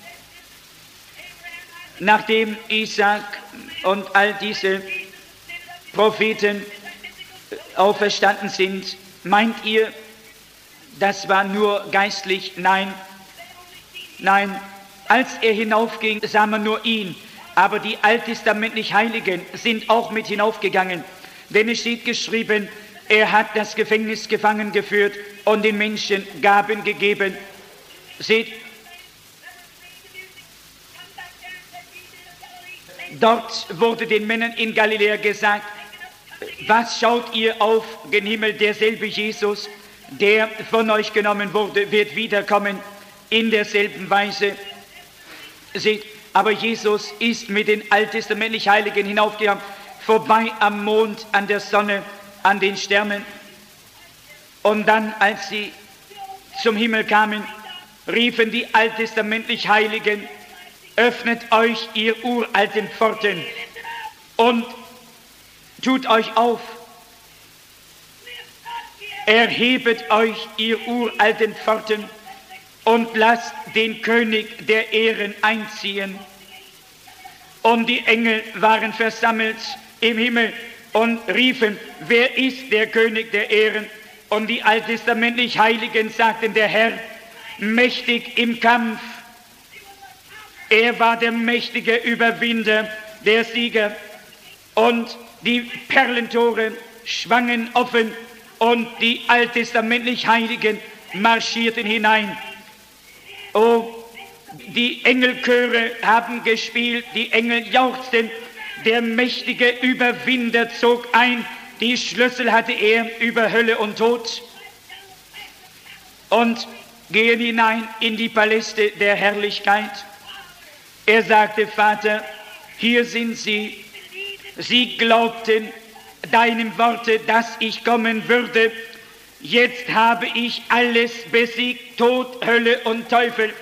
Nachdem Isaak und all diese Propheten auferstanden sind, meint ihr, das war nur geistlich? Nein, nein, als er hinaufging, sah man nur ihn, aber die alttestamentlich Heiligen sind auch mit hinaufgegangen, denn es steht geschrieben, er hat das Gefängnis gefangen geführt und den Menschen Gaben gegeben. Seht, dort wurde den Männern in Galiläa gesagt, was schaut ihr auf den Himmel? Derselbe Jesus, der von euch genommen wurde, wird wiederkommen in derselben Weise. Seht, aber Jesus ist mit den alttestamentlich Heiligen hinaufgegangen, vorbei am Mond, an der Sonne, an den Sternen. Und dann, als sie zum Himmel kamen, riefen die alttestamentlich Heiligen, öffnet euch ihr uralten Pforten und tut euch auf, erhebet euch ihr uralten Pforten und lasst den König der Ehren einziehen. Und die Engel waren versammelt im Himmel und riefen, wer ist der König der Ehren? Und die alttestamentlich Heiligen sagten, der Herr, mächtig im Kampf. Er war der mächtige Überwinder, der Sieger. Und die Perlentore schwangen offen und die alttestamentlich Heiligen marschierten hinein. Oh, die Engelchöre haben gespielt, die Engel jauchzten, der mächtige Überwinder zog ein, die Schlüssel hatte er über Hölle und Tod und gehen hinein in die Paläste der Herrlichkeit. Er sagte, Vater, hier sind sie. Sie glaubten deinem Worte, dass ich kommen würde. Jetzt habe ich alles besiegt, Tod, Hölle und Teufel.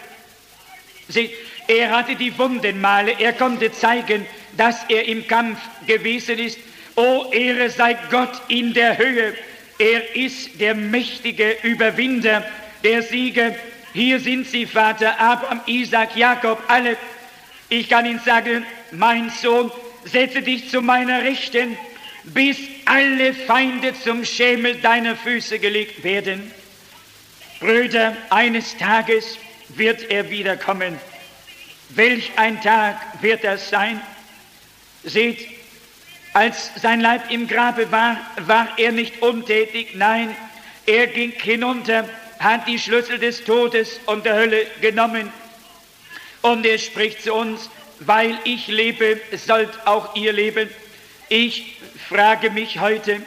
Er hatte die Wundenmale, er konnte zeigen, dass er im Kampf gewesen ist. O Ehre sei Gott in der Höhe. Er ist der mächtige Überwinder, der Sieger. Hier sind sie, Vater, Abraham, Isaak, Jakob, alle. Ich kann Ihnen sagen, mein Sohn, setze dich zu meiner Rechten, bis alle Feinde zum Schemel deiner Füße gelegt werden. Brüder, eines Tages wird er wiederkommen. Welch ein Tag wird das sein? Seht, als sein Leib im Grabe war, war er nicht untätig. Nein, er ging hinunter, hat die Schlüssel des Todes und der Hölle genommen. Und er spricht zu uns, weil ich lebe, sollt auch ihr leben. Ich frage mich heute,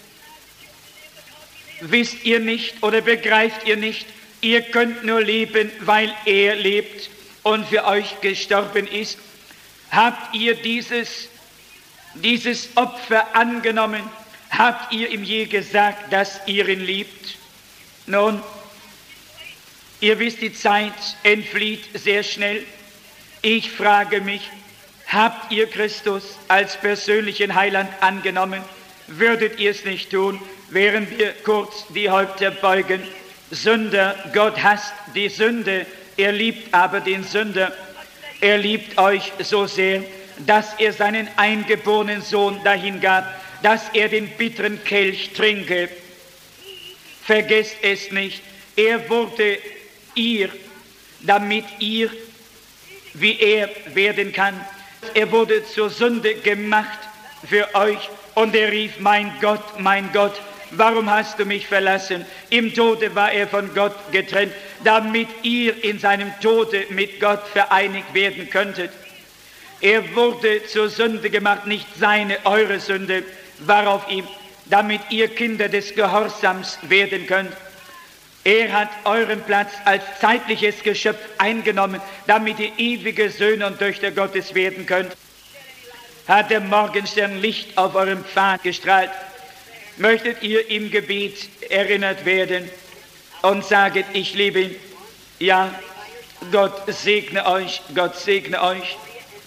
wisst ihr nicht oder begreift ihr nicht, ihr könnt nur leben, weil er lebt und für euch gestorben ist. Habt ihr dieses Opfer angenommen? Habt ihr ihm je gesagt, dass ihr ihn liebt? Nun, ihr wisst, die Zeit entflieht sehr schnell. Ich frage mich, Habt ihr Christus als persönlichen Heiland angenommen? Würdet ihr es nicht tun, während wir kurz die Häupter beugen? Sünder, Gott hasst die Sünde, er liebt aber den Sünder. Er liebt euch so sehr, dass er seinen eingeborenen Sohn dahingab, dass er den bitteren Kelch trinke. Vergesst es nicht, er wurde ihr, damit ihr wie er werden kann. Er wurde zur Sünde gemacht für euch und er rief, mein Gott, warum hast du mich verlassen? Im Tode war er von Gott getrennt, damit ihr in seinem Tode mit Gott vereinigt werden könntet. Er wurde zur Sünde gemacht, nicht seine, eure Sünde war auf ihm, damit ihr Kinder des Gehorsams werden könnt. Er hat euren Platz als zeitliches Geschöpf eingenommen, damit ihr ewige Söhne und Töchter Gottes werden könnt. Hat der Morgenstern Licht auf eurem Pfad gestrahlt. Möchtet ihr im Gebet erinnert werden und saget, ich liebe ihn. Ja, Gott segne euch, Gott segne euch.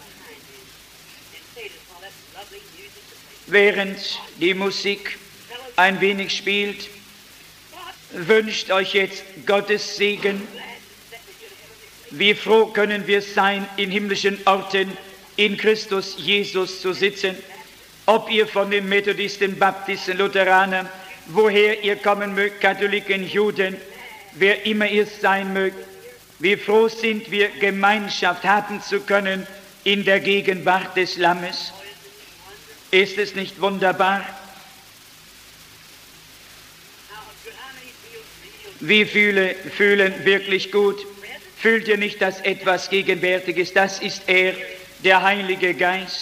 Während die Musik ein wenig spielt, wünscht euch jetzt Gottes Segen. Wie froh können wir sein, in himmlischen Orten in Christus Jesus zu sitzen. Ob ihr von den Methodisten, Baptisten, Lutheranern, woher ihr kommen mögt, Katholiken, Juden, wer immer ihr sein mögt, wie froh sind wir, Gemeinschaft haben zu können in der Gegenwart des Lammes. Ist es nicht wunderbar? Wie viele fühlen wirklich gut? Fühlt ihr nicht, dass etwas gegenwärtig ist? Das ist er, der Heilige Geist.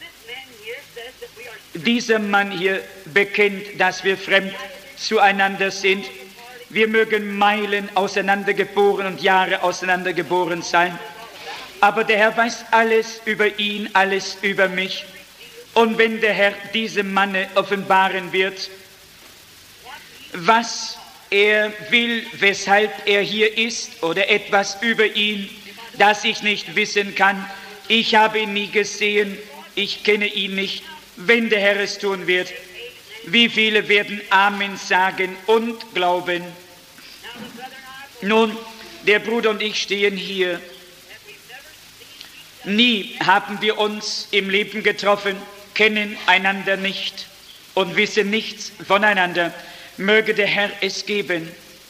Dieser Mann hier bekennt, dass wir fremd zueinander sind. Wir mögen Meilen auseinandergeboren und Jahre auseinandergeboren sein. Aber der Herr weiß alles über ihn, alles über mich. Und wenn der Herr diesem Manne offenbaren wird, was er will, weshalb er hier ist, oder etwas über ihn, das ich nicht wissen kann. Ich habe ihn nie gesehen, ich kenne ihn nicht. Wenn der Herr es tun wird, wie viele werden Amen sagen und glauben? Nun, der Bruder und ich stehen hier. Nie haben wir uns im Leben getroffen, kennen einander nicht und wissen nichts voneinander. Möge der Herr es geben.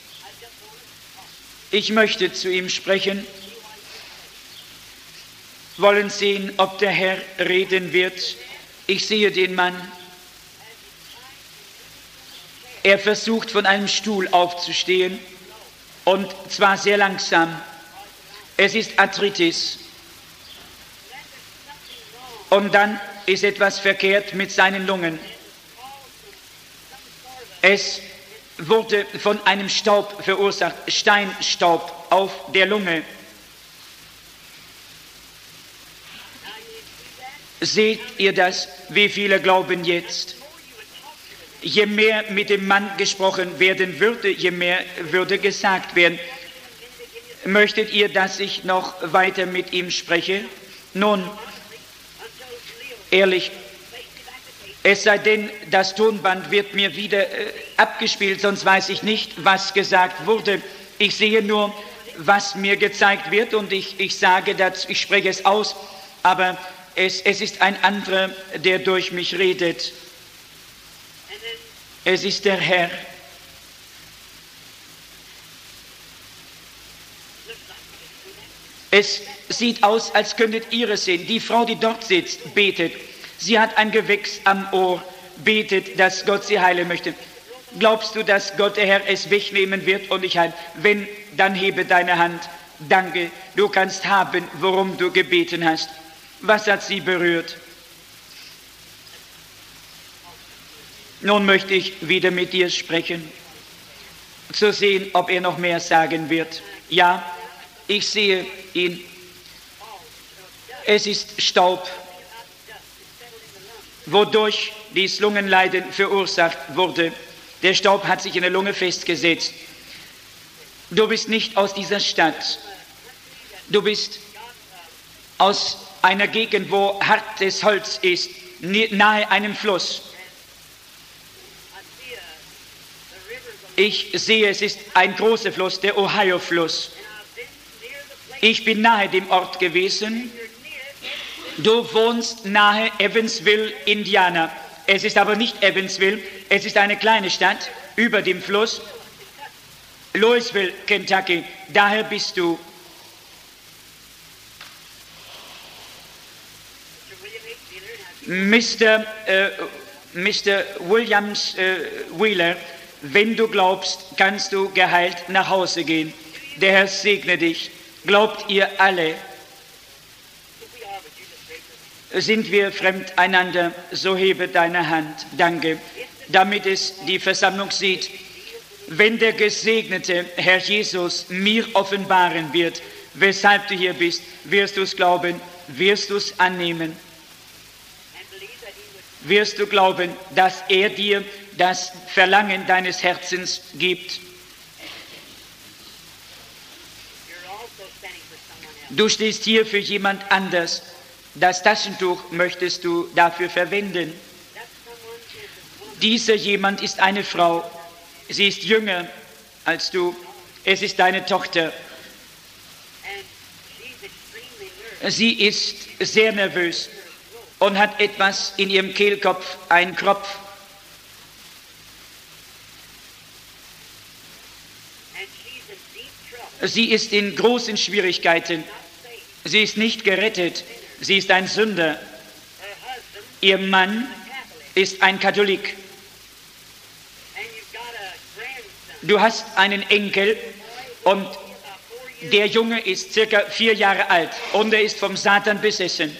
Ich möchte zu ihm sprechen, wollen sehen, ob der Herr reden wird. Ich sehe den Mann. Er versucht, von einem Stuhl aufzustehen, und zwar sehr langsam. Es ist Arthritis. Und dann ist etwas verkehrt mit seinen Lungen. Es wurde von einem Staub verursacht, Steinstaub auf der Lunge. Seht ihr das? Wie viele glauben jetzt? Je mehr mit dem Mann gesprochen werden würde, je mehr würde gesagt werden. Möchtet ihr, dass ich noch weiter mit ihm spreche? Nun, ehrlich, es sei denn, das Tonband wird mir wieder abgespielt, sonst weiß ich nicht, was gesagt wurde. Ich sehe nur, was mir gezeigt wird, und ich sage dazu, ich spreche es aus, aber es ist ein anderer, der durch mich redet. Es ist der Herr. Es sieht aus, als könntet ihr es sehen. Die Frau, die dort sitzt, betet. Sie hat ein Gewächs am Ohr, betet, dass Gott sie heilen möchte. Glaubst du, dass Gott, der Herr, es wegnehmen wird und dich heilen? Wenn, dann hebe deine Hand. Danke, du kannst haben, worum du gebeten hast. Was hat sie berührt? Nun möchte ich wieder mit dir sprechen, zu sehen, ob er noch mehr sagen wird. Ja, ich sehe ihn. Es ist Staub, wodurch dies Lungenleiden verursacht wurde. Der Staub hat sich in der Lunge festgesetzt. Du bist nicht aus dieser Stadt. Du bist aus einer Gegend, wo hartes Holz ist, nahe einem Fluss. Ich sehe, es ist ein großer Fluss, der Ohio-Fluss. Ich bin nahe dem Ort gewesen. Du wohnst nahe Evansville, Indiana. Es ist aber nicht Evansville, es ist eine kleine Stadt über dem Fluss. Louisville, Kentucky, daher bist du. Mr. Williams Wheeler, wenn du glaubst, kannst du geheilt nach Hause gehen. Der Herr segne dich. Glaubt ihr alle? Sind wir fremd einander, so hebe deine Hand. Danke, damit es die Versammlung sieht. Wenn der gesegnete Herr Jesus mir offenbaren wird, weshalb du hier bist, wirst du es glauben, wirst du es annehmen. Wirst du glauben, dass er dir das Verlangen deines Herzens gibt. Du stehst hier für jemand anders. Das Taschentuch möchtest du dafür verwenden. Dieser jemand ist eine Frau. Sie ist jünger als du. Es ist deine Tochter. Sie ist sehr nervös und hat etwas in ihrem Kehlkopf, einen Kropf. Sie ist in großen Schwierigkeiten. Sie ist nicht gerettet. Sie ist ein Sünder. Ihr Mann ist ein Katholik. Du hast einen Enkel und der Junge ist circa 4 Jahre alt und er ist vom Satan besessen.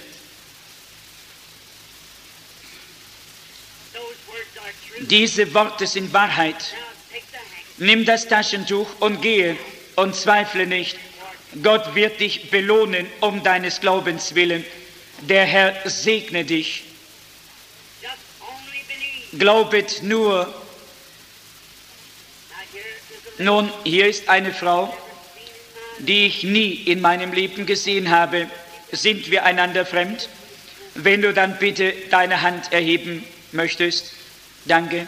Diese Worte sind Wahrheit. Nimm das Taschentuch und gehe und zweifle nicht. Gott wird dich belohnen um deines Glaubens willen. Der Herr segne dich. Glaubet nur. Nun, hier ist eine Frau, die ich nie in meinem Leben gesehen habe. Sind wir einander fremd? Wenn du dann bitte deine Hand erheben möchtest. Danke.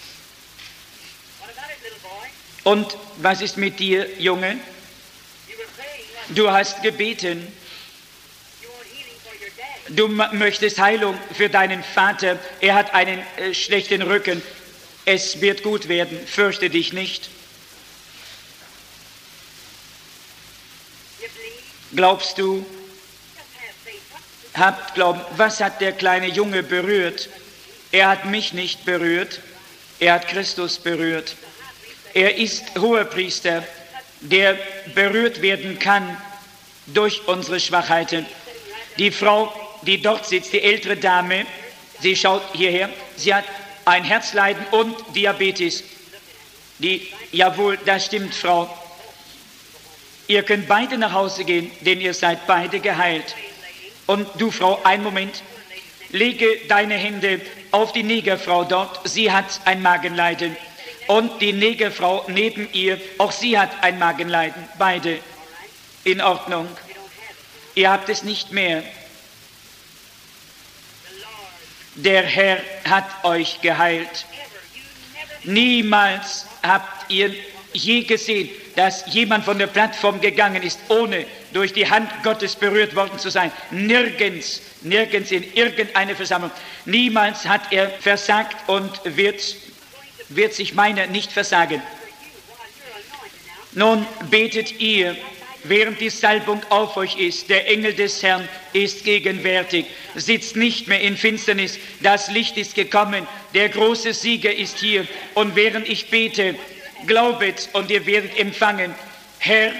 Und was ist mit dir, Junge? Du hast gebeten. Du möchtest Heilung für deinen Vater. Er hat einen schlechten Rücken. Es wird gut werden. Fürchte dich nicht. Glaubst du? Habt Glauben. Was hat der kleine Junge berührt? Er hat mich nicht berührt. Er hat Christus berührt. Er ist Hohepriester, der berührt werden kann durch unsere Schwachheiten. Die Frau, die dort sitzt, die ältere Dame, sie schaut hierher, sie hat ein Herzleiden und Diabetes. Jawohl, das stimmt, Frau. Ihr könnt beide nach Hause gehen, denn ihr seid beide geheilt. Und du, Frau, einen Moment, lege deine Hände auf die Negerfrau dort, sie hat ein Magenleiden. Und die Negerfrau neben ihr, auch sie hat ein Magenleiden. Beide in Ordnung. Ihr habt es nicht mehr. Der Herr hat euch geheilt. Niemals habt ihr je gesehen, dass jemand von der Plattform gegangen ist, ohne durch die Hand Gottes berührt worden zu sein. Nirgends in irgendeiner Versammlung. Niemals hat er versagt und wird sich meiner nicht versagen. Nun betet ihr, während die Salbung auf euch ist. Der Engel des Herrn ist gegenwärtig, sitzt nicht mehr in Finsternis. Das Licht ist gekommen, der große Sieger ist hier. Und während ich bete, glaubet und ihr werdet empfangen. Herr,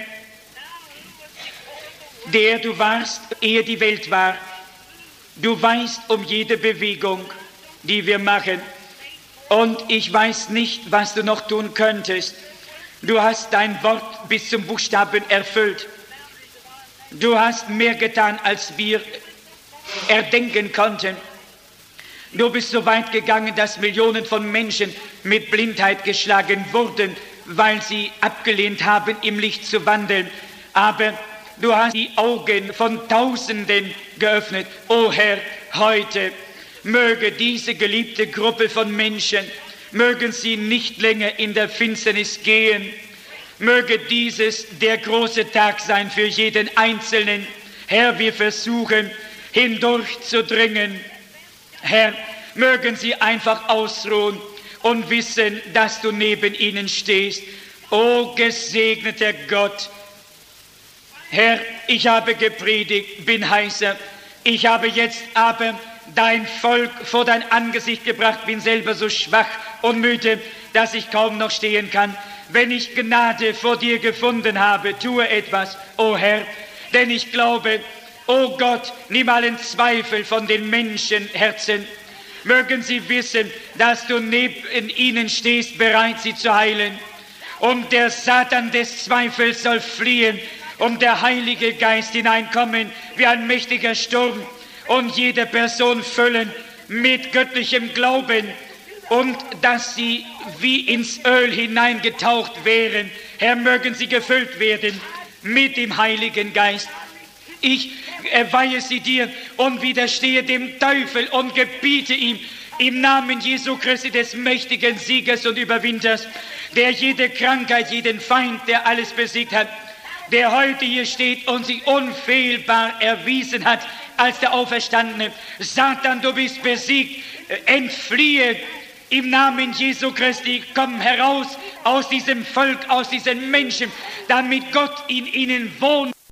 der du warst, ehe die Welt war, du weißt um jede Bewegung, die wir machen. Und ich weiß nicht, was du noch tun könntest. Du hast dein Wort bis zum Buchstaben erfüllt. Du hast mehr getan, als wir erdenken konnten. Du bist so weit gegangen, dass Millionen von Menschen mit Blindheit geschlagen wurden, weil sie abgelehnt haben, im Licht zu wandeln. Aber du hast die Augen von Tausenden geöffnet. O Herr, heute möge diese geliebte Gruppe von Menschen, mögen sie nicht länger in der Finsternis gehen, möge dieses der große Tag sein für jeden Einzelnen. Herr, wir versuchen hindurchzudringen. Herr, mögen sie einfach ausruhen und wissen, dass du neben ihnen stehst. O gesegneter Gott, Herr, ich habe gepredigt, bin heißer. Ich habe jetzt aber dein Volk vor dein Angesicht gebracht, bin selber so schwach und müde, dass ich kaum noch stehen kann. Wenn ich Gnade vor dir gefunden habe, tue etwas, o Herr, denn ich glaube, o Gott, nimm allen Zweifel von den Menschenherzen. Mögen sie wissen, dass du neben ihnen stehst, bereit, sie zu heilen. Und der Satan des Zweifels soll fliehen und der Heilige Geist hineinkommen wie ein mächtiger Sturm und jede Person füllen mit göttlichem Glauben und dass sie wie ins Öl hineingetaucht wären. Herr, mögen sie gefüllt werden mit dem Heiligen Geist. Ich weihe sie dir und widerstehe dem Teufel und gebiete ihm im Namen Jesu Christi, des mächtigen Siegers und Überwinders, der jede Krankheit, jeden Feind, der alles besiegt hat, der heute hier steht und sich unfehlbar erwiesen hat als der Auferstandene. Satan, du bist besiegt, entfliehe im Namen Jesu Christi, komm heraus aus diesem Volk, aus diesen Menschen, damit Gott in ihnen wohnt.